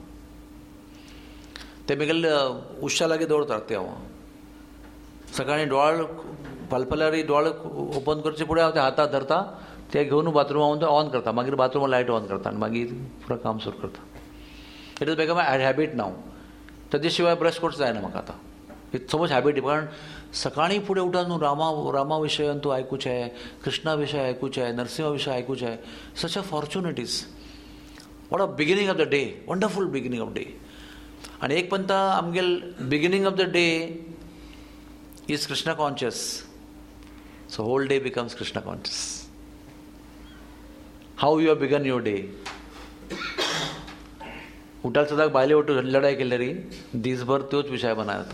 ते मेगेले उश्या लागी दवरतात. ते हांव सकाळी दोळ पलपल्यार दोळ ओपन करचे फुडें हांव ते हातांत धरता, ते घेवन बाथरुमांत ऑन करता, मागीर बाथरुमांत लायट ऑन करता आनी मागीर पुरो काम सुरू करता. It is become a habit now. तेजे शिवाय ब्रश करचें जायना म्हाका आतां. It's so much habit. कारण सकाळी फुडें उठून न्हू रामा विशयान तूं आयकुचें, कृष्णा विशय आयकुचें, नरसिंहा विशय आयकुचें. Such a opportunities. What a beginning of the day, wonderful beginning of day. आनी एक पंता आमगेल beginning of the day is Krishna conscious. So whole day becomes Krishna conscious. How you have begun your day. उठाक सदाक बायले उठून लढाई केली री, दिसभर तोच विषय बनाय जाता.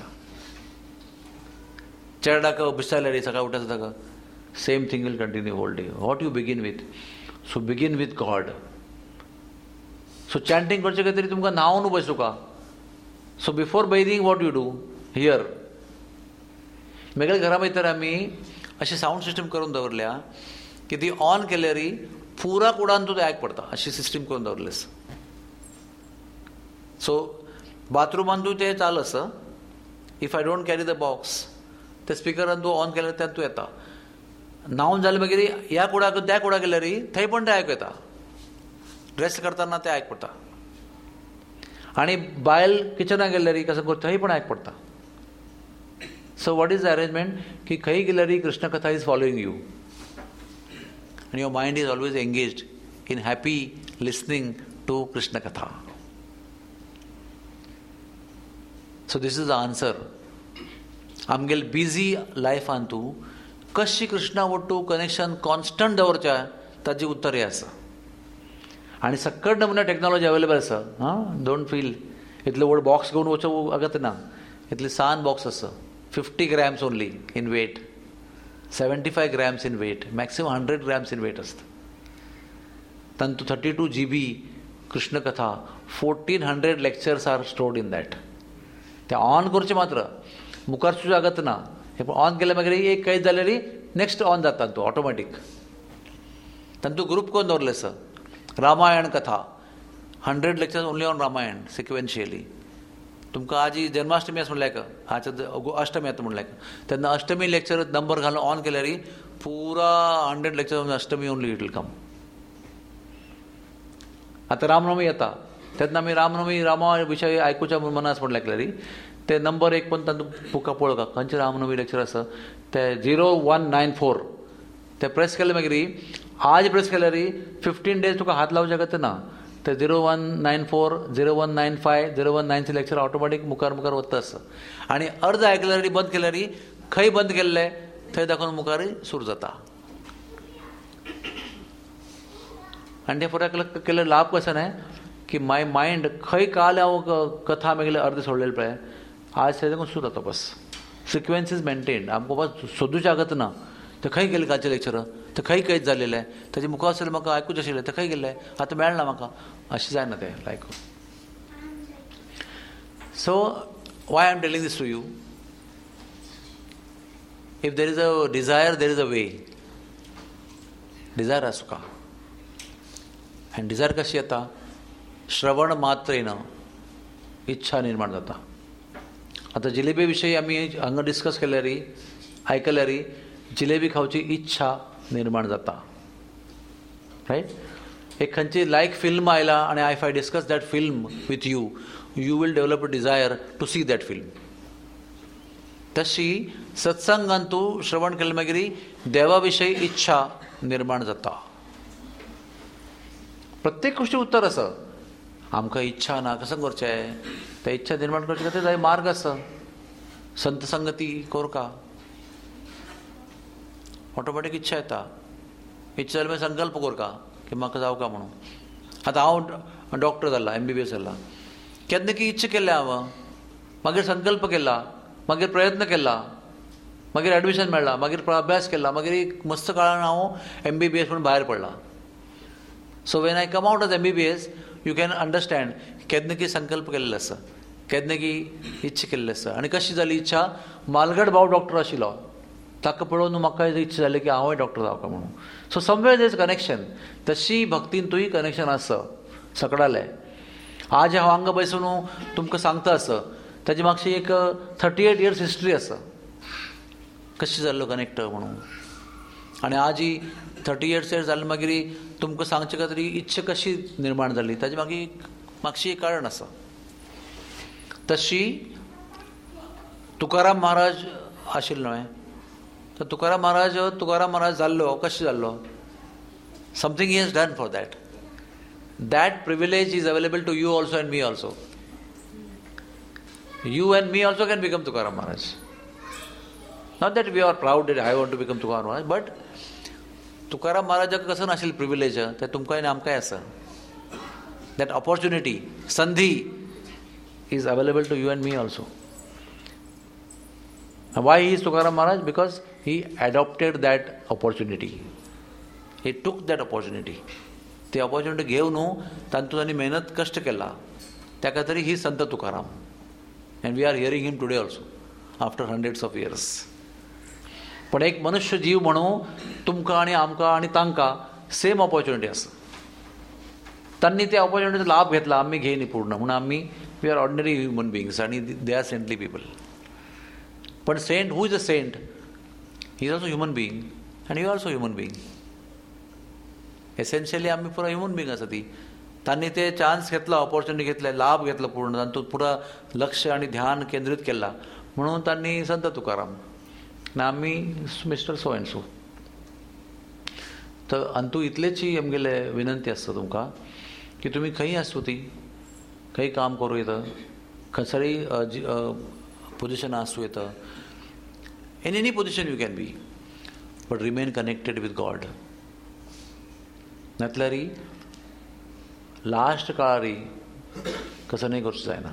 चेडाक बिस्तायले री, सकाळ उठा सदाक same thing will continue whole day. What you begin with. So begin with God. So chanting करचे काय तरी तुमकां न्हांवन बस तुका. So before bathing what you do here. मेगळे घरा भितर आमी अशी साऊंड सिस्टम करून दवरल्या की ती ऑन केल्यारी पुरा कुडान तूं तें आयक पडटा, अशी सिस्टम करून दवरली आसा. सो बाथरुमान तूं तें चालू आसा. If I don't carry the box, ते स्पिकरान तूं ऑन केल्यार तें तूं येता. न्हांवन जालें मागीर ह्या कुडाक त्या कुडाक गेल्यार थंय पण तें आयकूं येता. रेस्ट करतना तें आयक पडटा. आनी बायल किचनाक गेल्यार कसं कर थंय पण आयक पडटा. So what is the arrangement की खंय गेल्यार Krishna katha is following you. And your mind is always engaged in happy listening to Krishna Katha. So this is the answer. आमगेल बिझी लायफान तूं कशी कृष्णा वट्टू कनेक्शन कॉन्स्टंट दवरचें ताजें उत्तर हें आसा. आनी सकट नमुना टॅक्नॉलॉजी अवेलेबल आसा. डोंट फील इतले व्हड बॉक्स घेवन वचूं आगत ना. इतले सान बॉक्स आसा. 50 grams only in weight, 75 grams in weight, maximum 100 grams in weight असतं. तंतु 32 GB कृष्ण कथा, 1400 lectures are stored in that. ते ऑन करचे मात्र मुखार सुद्धा लागत ना. हे ऑन केल्या मागीर एक काही जाल्यार नेक्स्ट ऑन जाता तूं ऑटोमॅटीक. तंतु ग्रुप करून दवरले आसा. रामायण कथा 100 lectures only on Ramayana sequentially. तुमकां आज जन्माष्टमी आसा म्हणल्यार हाचे अष्टमी येता म्हणल्यार तेन्ना अष्टमी लेक्चर नंबर घालून ऑन केल्यार पुरा 100 lectures अष्टमी ओनली इट विल कम. आतां रामनवमी येता तेन्ना आमी रामनवमी रामा विशय आयकुच्या मनास म्हण लागल्यार ते नंबर एक पण तातूंत बुकां पळोवका खंयचे रामनवमी लेक्चर आसा ते 0194 ते प्रेस केले मागीर आज प्रेस केल्यार 15 days तुका हात लावचे गत ना. ते 0194 0195 0196 लेक्चर ऑटोमॅटीक मुखार वता आसा. आनी अर्ज आयकल्यार बंद केल्यार खंय बंद केल्ले थंय दाखोवन मुखार सुरू जाता. आनी ते फुडें केले लाभ कसो न्हय की माय मायंड खंय काल हांव कथा मेगले अर्द सोडलेले पळय आज थंय देखून सुरू जाता. बस सिक्वेन्स इज मेंटेन्ड. आमकां बस सोदूचें आगत ना. ते खंय गेले कालचे लेक्चर, ते खंय खंयच जालेलें, ताजे मुखार आसलें म्हाका आयकूच आशिल्लें ते खंय गेल्लें आतां मेळना म्हाका. अशें जायना तें लायक. So why I am telling this to you. If there is a desire there is a way. Desire आसूं का. आनी डिझायर कशी येता श्रवण मात्रेन इच्छा निर्माण जाता. आतां जिलेबी विशयी आमी हांगा डिस्कस केल्यार आयकल्यार जिलेबी खावची इच्छा निर्माण जाता. रायट. एक खंयची लायक फिल्म आयला आनी if I discuss that film with you, you will develop a desire to see that film. तशी सत्संगांतू श्रवण केले मागीर देवाविशयी इच्छा निर्माण जाता. प्रत्येक गोष्टी उत्तर आसा. आमकां इच्छा ना कसं करचें, त्या इच्छा निर्माण करचे खातीर जाय मार्ग आसा. संत संगती कोरका ऑटोमॅटीक इच्छा येता. इच्छा जाल्यार मागीर संकल्प कोरका की म्हाका जावका म्हणून. आतां हांव डॉक्टर जाला, MBBS जाला, केन्ना की इच्छा केल्या हांव, मागीर संकल्प केला, मागीर प्रयत्न केला, मागीर एडमिशन मेळ्ळा, मागीर अभ्यास केला, मागीर एक मस्त काळान हांव MBBS म्हणून भायर पडला. So when I come out as MBBS you can understand केन्ना की संकल्प केल्लो आसा, केन्ना की इच्छा केल्ली आसा. आनी कशी जाली इच्छा, मालगड भाव डॉक्टर आशिल्लो, ताका पळोवन म्हाका इच्छा जाली की हांवूय डॉक्टर जावका म्हणून. So somewhere there is connection. तशी भक्तींतूय कनेक्शन आसा सगळ्याले. आज हांव हांगा बसून तुमकां सांगता आसा, ताची मागची एक 38 years हिस्ट्री आसा कशी जाल्लो कनेक्ट म्हणून. आनी आज ही 30 years जाले मागीर तुमकां सांगचे खातीर इच्छा कशी निर्माण जाली ताची मागची एक कारण आसा. तशी तुकाराम महाराज आशिल्लो न्हय, तर तुकाराम महाराज जाल्लो कशें जाल्लो. Something he has done for that. That privilege is available to you also and me also. You and me also can become Tukaram Maharaj. Not that we are proud that I want to become Tukaram Maharaj, but Tukaram Maharaj कसं नाशिल्लें privilege तें तुमकां आनी आमकांय आसा. That opportunity, sandhi is available to you and me also. Why he is Tukaram Maharaj? Because he adopted that opportunity. He took that opportunity. ती opportunity घेवन तातूंत ताणी मेहनत कश्ट केला, त्या खातीर ही संत Tukaram. And we are hearing him today also, after hundreds of years. पण एक मनुष्य जीव म्हणून तुमकां आनी आमकां आनी तांकां सेम ऑपॉर्च्युनिटी आसा. तांणी त्या ऑपॉर्च्युनिटीचो लाभ घेतला, आमी घेयनी पूर्ण म्हणून आमी we are ordinary human beings आनी दे आर सेंटली पीपल. पण saint, who is a saint? He is also human being आनी you also human being. Essentially आमी पुरो ह्युमन बिंग आसा ती. तांणी ते चान्स घेतला, ऑपॉर्च्युनिटी घेतले, लाभ घेतला पूर्ण, तातूंत पुरा लक्ष आणि ध्यान केंद्रीत केला म्हणून तांणी संत तुकाराम आनी आमी मिस्टर सो एंड सो. तर अंतू इतलेची आमगेले विनंती आसता तुमकां की तुमी खंय आसूं ती, खंय काम करूं येता, खंयसरी पोजिशनां आसूं येता, in any position you can be, but remain connected with God. नातल्यार लास्ट काळारी कसं नाही करूच जायना.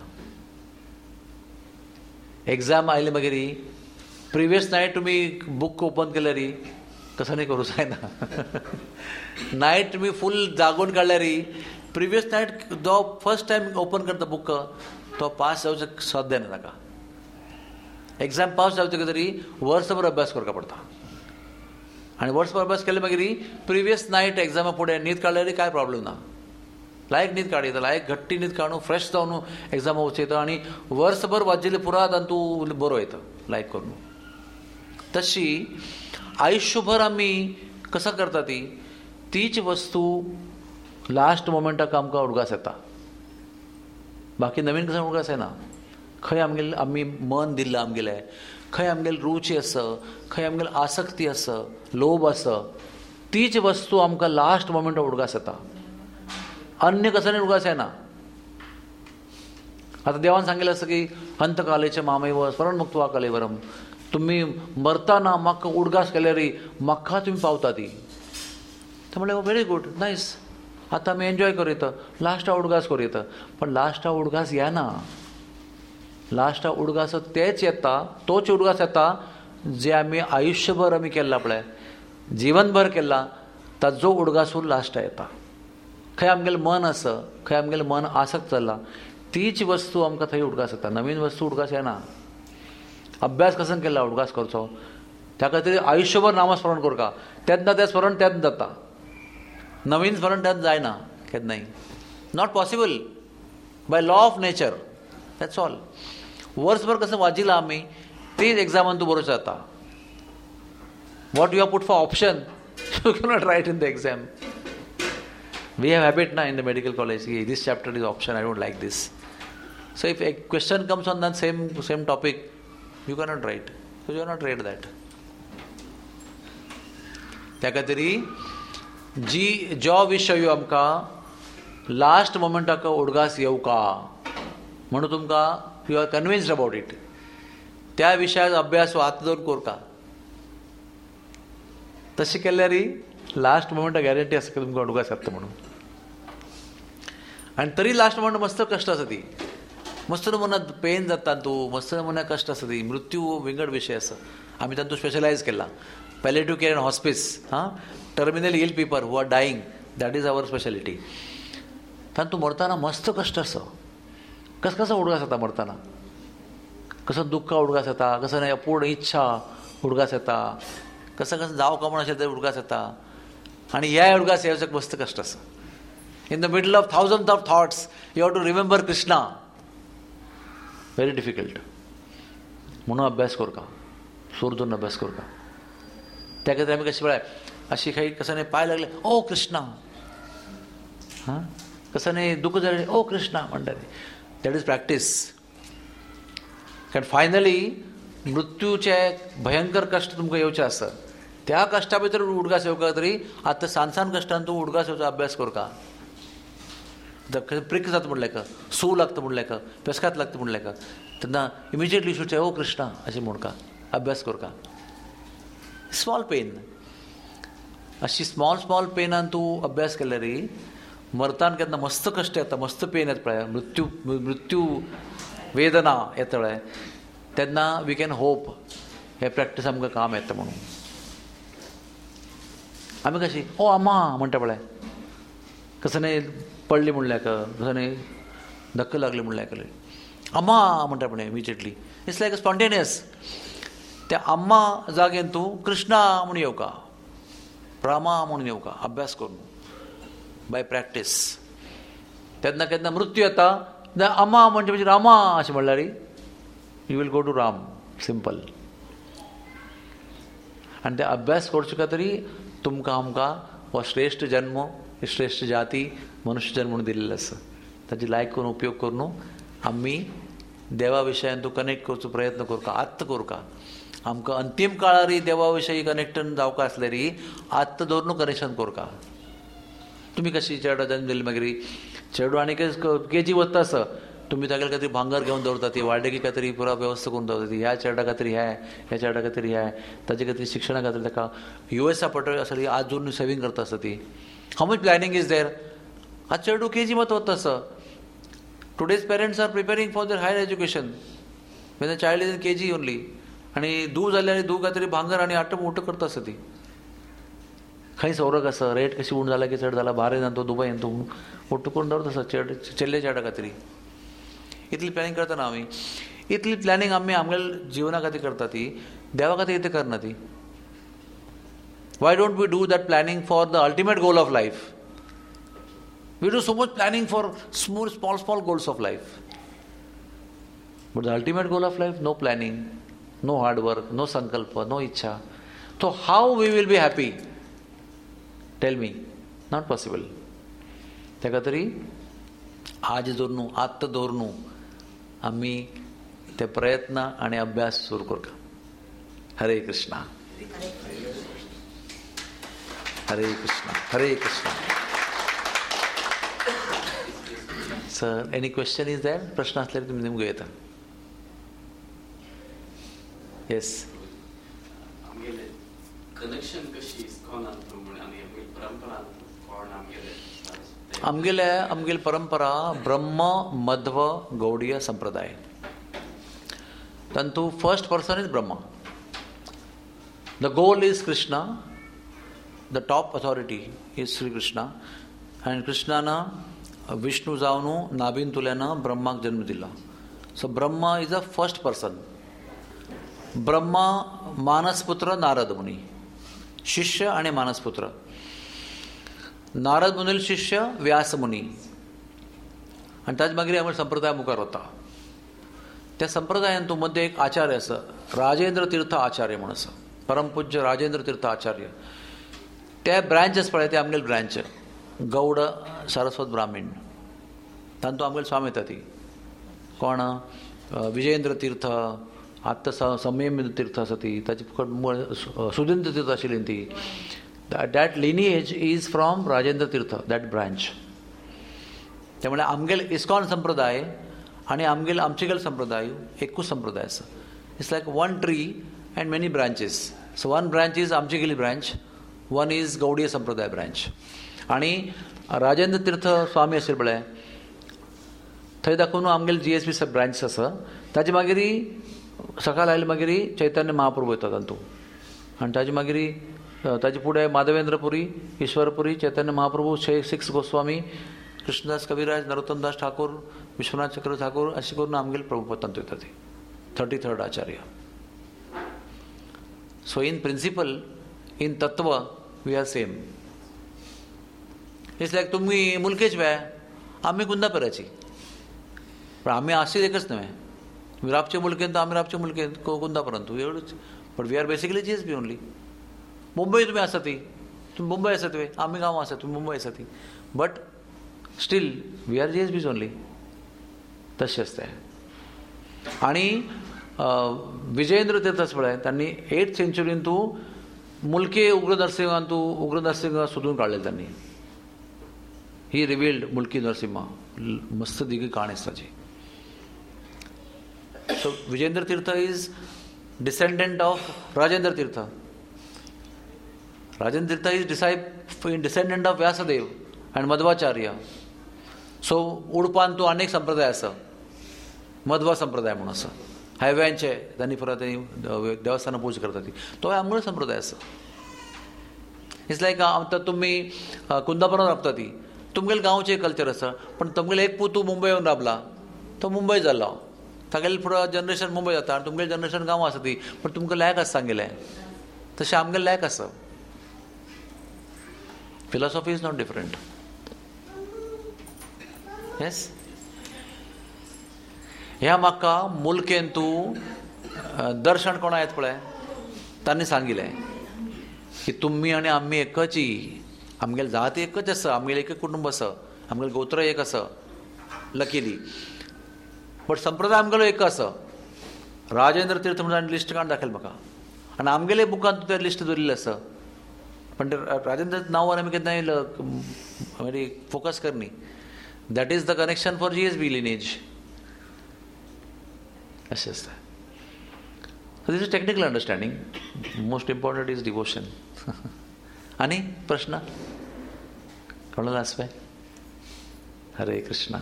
एग्जाम आयले मागीर प्रिवियस नायट तुमी बुक ओपन केल्यार कसं नाही करूं जायना. नायट तुमी फूल जागून काडल्यार प्रिवियस नायट जो फर्स्ट टायम ओपन करता बुक तो पास जावचो सोद जायना ताका. एग्जाम पास जावचे खातीर वर्सभर अभ्यास करचो पडटा. आनी वर्सभर अभ्यास केले मागीर प्रिवियस नायट एग्जामा फुडें न्हीद काडल्यार कांय प्रॉब्लेम ना. लायक न्हीद काड येता, लायक घट्टी न्हीद काडून फ्रेश जावन एग्जामा वचूं येता आनी वर्सभर वाजिल्ले पुरात आनी तूं बरो येता लायक करून. तशी आयुश्यभर आमी कसं करता तीच वस्तू लास्ट मोमेंटाक आमकां उडगास येता. बाकी नवीन कसं उडगास येना. खंय आमी मन दिल्लें आमगेलें, खंय आमगेली रुची आसा, खंय आमगेली आसक्ती आसा, लोभ आसा, तीच वस्तू आमकां लास्ट मोमेंटाक उडगास येता. अन्य कसं उडगास येना. आता देवान सांगिल्लें आसा की अंतकालेचे मामैव स्मरण मुक्त्वा कलेवरम. तुम्ही मरताना म्हाका उडगास केल्यार म्हाका तुमी पावता ती. तर म्हणलें व्हेरी गुड, नायस, आतां आमी एन्जॉय करूं येता, लास्टा उडगास करूं येता. पण लास्टा उडगास येना. लास्टा उडगास तेच येता, तोच उडगास येता जे आमी आयुश्यभर आमी केल्ला पळय, जिवनभर केला ताजो उडगासूर लास्टा येता. खंय आमगेलें मन आसा, खंय आमगेलें मन आसक्त जाला, तीच वस्तू आमकां थंय उडगास येता. नवीन वस्तू उडगास येना. अभ्यास कसं केला उडगास करचो, त्या खातीर आयुश्यभर नामस्मरण करता, तेन्ना तें स्मरण तेन्ना जाता. नवीन स्मरण तेन्ना जायना केन्नाय. Not possible by law of nature. That's all. वर्सभर कसं वाजिला आमी तीच एग्जामान तूं बरोवचो जाता. What you have put for option you cannot write in the exam. We have habit now in the medical college. This chapter is option. I don't like this. So if a question comes on that same topic, you cannot write, you cannot write that. त्या खातीर जो विशय आमकां last मोमेंटाक उडगास येवका म्हणून तुमकां you are convinced about it, त्या विशयाचो अभ्यास आतां दोन कोरका. तशें केल्यार लास्ट मोमेंटाक गॅरंटी आसा की तुमकां उडगास येता म्हणून. आनी तरी लास्ट मोमेंट मस्त कश्ट आसा ती, मस्त मनात पेन जाता तूं, मस्त मनात कश्ट आसा ती. मृत्यू विंगड विशय आसा, आमी तातूंत स्पेशलायज केला. Palliative care and hospice, terminal ill people who are dying, that is our speciality. तातूंत मरतना मस्त कश्ट आसा. कसो उडगास येता मरतना, कसो दुख्ख उडगास येता, कसो अपूर्ण इच्छा उडगास येता, कसं जावं का म्हणून अशें तरी उडगास येता. आनी ह्या उडगास येवपाक मस्त कश्ट आसा. In the middle of thousand of thoughts you have to remember Krishna, very difficult. म्हणून अभ्यास करता, सूर धरून अभ्यास करता. त्या खातीर आमी कशें वेळार अशी काही कसं नाही पाय लागले ओ कृष्णा, कसं नाही दुःख जालें ओ कृष्णा म्हणटात. That is practice. कारण फायनली मृत्यूचे भयंकर कश्ट तुमकां येवचे आसत. त्या कश्टा भितर उडगास येवका तरी आतां सान कश्टान तूं उडगास येवचो अभ्यास करता. प्रिक जाता म्हणलें का, सू लागता म्हणलें का, पेस्कात लागता म्हणलें का, तेन्ना इमिजिएटली शूड से ओ कृष्णा अशें म्हणका अभ्यास करता. स्मॉल पेन, अशी स्मॉल पेनान तूं अभ्यास केल्यार मरतान केन्ना मस्त कश्ट येता, मस्त पेन येता पळय, मृत्यू वेदना येता पळय, तेन्ना वी कॅन होप हे प्रॅक्टीस आमकां काम येता म्हणून. आमी कशी ओ अम्मा म्हणटा पळय, कसं नाही पडली म्हणल्यार कसं नाही धक्क लागले म्हणल्यार अम्मा म्हणटा पळय immediately. It's like a spontaneous. त्या अम्मा जागेन तूं कृष्णा म्हणून येवका, रामा म्हणून येवका अभ्यास करून बाय प्रॅक्टीस. तेन्ना केन्ना मृत्यू येता अम्मा म्हणजे रामा अशें म्हणल्यार you will go to Ram, simple. आनी ते अभ्यास करचे खातीर तुमकां आमकां हो श्रेश्ठ जन्म, श्रेश्ठ जाती मनुश्य जन्म म्हणून दिल्लेलो आसा. ताची लायक करून उपयोग करून आमी देवा विशयान तूं कनेक्ट करचो प्रयत्न करता, आत्त करता. आमकां अंतीम काळार देवा विशयी कनेक्शन जावका आसल्यार आत्त दवरून कनेक्शन करता. तुमी कशी चेडो जल्म दिले मागीर चेडू आनी केजी वता आसा, तुमी तागे खातीर भांगर घेवन दवरता, ती वाडकी खातीर पुरा वेवस्था करून दवरता. ती ह्या चेडा खातीर ह्या चेडा खातीर ताजे खातीर शिक्षणा खातीर ताका USA पटोवंक आसली आजून सेवींग करता आसता ती. How much planning is there. आज चेडू केजी वता आसा. Today's parents are preparing for their higher education when the child is in KG only. आनी धूव जाल्यार धूव खातीर भांगर आनी आट्ट मोट्ट करता आसता ती. खंय सौरक आसा, रेट कशी उण जाला की चड जाला, बारें जावन तो दुबयन तूं मोट्ट करून दवरता आसा चेडले चेडा खातीर. इतली प्लॅनिंग करता ना आमी. इतली प्लॅनिंग आमी आमगेल्या जिवना खातीर करता ती, देवा खातीर कितें करना ती. Why don't we do that planning for the ultimate goal of life. We do so much planning for small goals of life. But the ultimate goal of life no planning, no hard work, no संकल्प, no इच्छा. So how we will be happy? Tell me. Not possible. त्या खातीर आज दवरून आत्त दवरून आमी ते प्रयत्न आनी अभ्यास सुरू करता. हरे Krishna, Hare Krishna, Hare Krishna. Sir, any question is there? प्रश्न असल्यार तुमी निमगे येता. येस. कनेक्शन कशी आमगेली परंपरा ब्रह्म मध्व गौडीय संप्रदाय. तंतु first person is Brahma. The goal is Krishna. The top authority is Shri Krishna. आनी कृष्णानं विष्णू जावन नाभीन तुल्यानं ब्रह्माक जन्म दिला. So Brahma is a first person. Brahma मानसपुत्र नारद मुनी, शिष्य आणि मानसपुत्र. नारद मुनील शिष्य व्यास मुनी. आणि ताज मागीर आमचे संप्रदाय मुखार वता. त्या संप्रदायान तूं मध्ये एक आचार्य आसा, राजेंद्र तीर्थ आचार्य म्हणून आसा. परमपूज्य राजेंद्र तीर्थ आचार्य. ते ब्रांच आसा पळय, ते आमगेले ब्रांच गौड सारस्वत ब्राह्मण. तातूंत आमगेले स्वामी येता ती. कोण? विजयेंद्र तीर्थ, आत्ता संयम तीर्थ आसा ती ताची सुधींद्र तीर्थ आशिल्ली ती that lineage is from Rajendra Tirtha that branch. त्यामुळे आमगेल इस्कॉन संप्रदाय आणि आमचेगेल संप्रदाय एकूच संप्रदाय आसा. It's like one tree and many branches. So one branch is आमचेगेली ब्रांच, वन इज गौडीय संप्रदाय ब्रांच. आणि राजेंद्र तीर्थ स्वामी आशिल्ले पळय थंय दाखोवन आमगेले GSB ब्रांच आसा. ताजे मागीर सकाळ आयले मागीर चैतन्य महाप्रभू येता तातूंत. आनी ताजे मागीर ताजे फुडें माधवेंद्रपुरी, ईश्वरपुरी, चैतन्य महाप्रभू, 6 गोस्वामी, कृष्णदास कविराज, नरोत्तमदास ठाकूर, विश्वनाथ चक्र ठाकूर अशें करून आमगेले प्रभुपतांत वयता ती 33rd आचार्य. सो इन प्रिंसिपल, इन तत्व we are same. It's like तुम्ही मुलकेच वे, आम्ही कुंदापराची, पण आम्ही असे एकच नव्हे. रापचे मुलकेन तर आम्ही रापचे मुलकेन कुंदापरांत एवढंच. पण we are basically GSB only. Mumbai तुम्ही आसा ती, तुम्ही मुंबई आसा तुवें, आम्ही गांव आसा, तुम्ही मुंबई आसा ती, but still we are GSBs only. तशेंच तें. आणि विजयेंद्र तीर्थ पळय तांणी 8th century मुलके उग्र नरसिंह सोदून काडले तांणी. ही रिवील्ड मुलकी नरसिंहा, मस्त दिगी काण आसा ताची. So Vijayendra Tirtha is descendant of Rajendra Tirtha. Rajendra Tirtha is descendant of Vyasadeva and Madhvacharya. So उडपान तूं अनेक संप्रदाय आसा, मध्वा संप्रदाय म्हणून आसा. हायव्यांचे तांणी परत देवस्थानां पूजा करता ती, तो आमगेलो संप्रदाय आसा. इट्स लायक आतां तुमी कुंदापुरांत राबता ती, तुमगेले गांवचें कल्चर आसा, पण तुमगेले एक पूत मुंबय येवन राबला, तो मुंबय जालो, तागेले फुडें जनरेशन मुंबय जाता, आनी तुमगेले जनरेशन गांव आसा ती, पण तुमकां लॅक आसा सांगिल्लें. तशें आमगेलें लॅक आसा. Philosophy is not different. Yes. ह्या म्हाका मुलकेन तूं दर्शन कोणा येत पळय तांणी सांगिल्लें की तुमी आनी आमी एकची, आमगेली जात एकच आसा, आमगेलें एक कुटुंब आसा, आमगेलें गोत्र एक आसा लकीली, बट संप्रदाय आमगेलो एक आसा. राजेंद्र तीर्थ म्हणून लिस्ट काडून दाखयल म्हाका, आनी आमगेले बुकांत तें लिस्ट दवरिल्लें आसा. पण राजेंद्र नांवार आमी केन्ना फोकस करनी. That is the connection for GSB lineage. अशें आसता. This is technical understanding. Most important is devotion. आणि प्रश्न कोणाला आसपाय? हरे कृष्णा.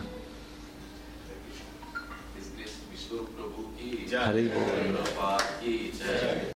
हरे बोल.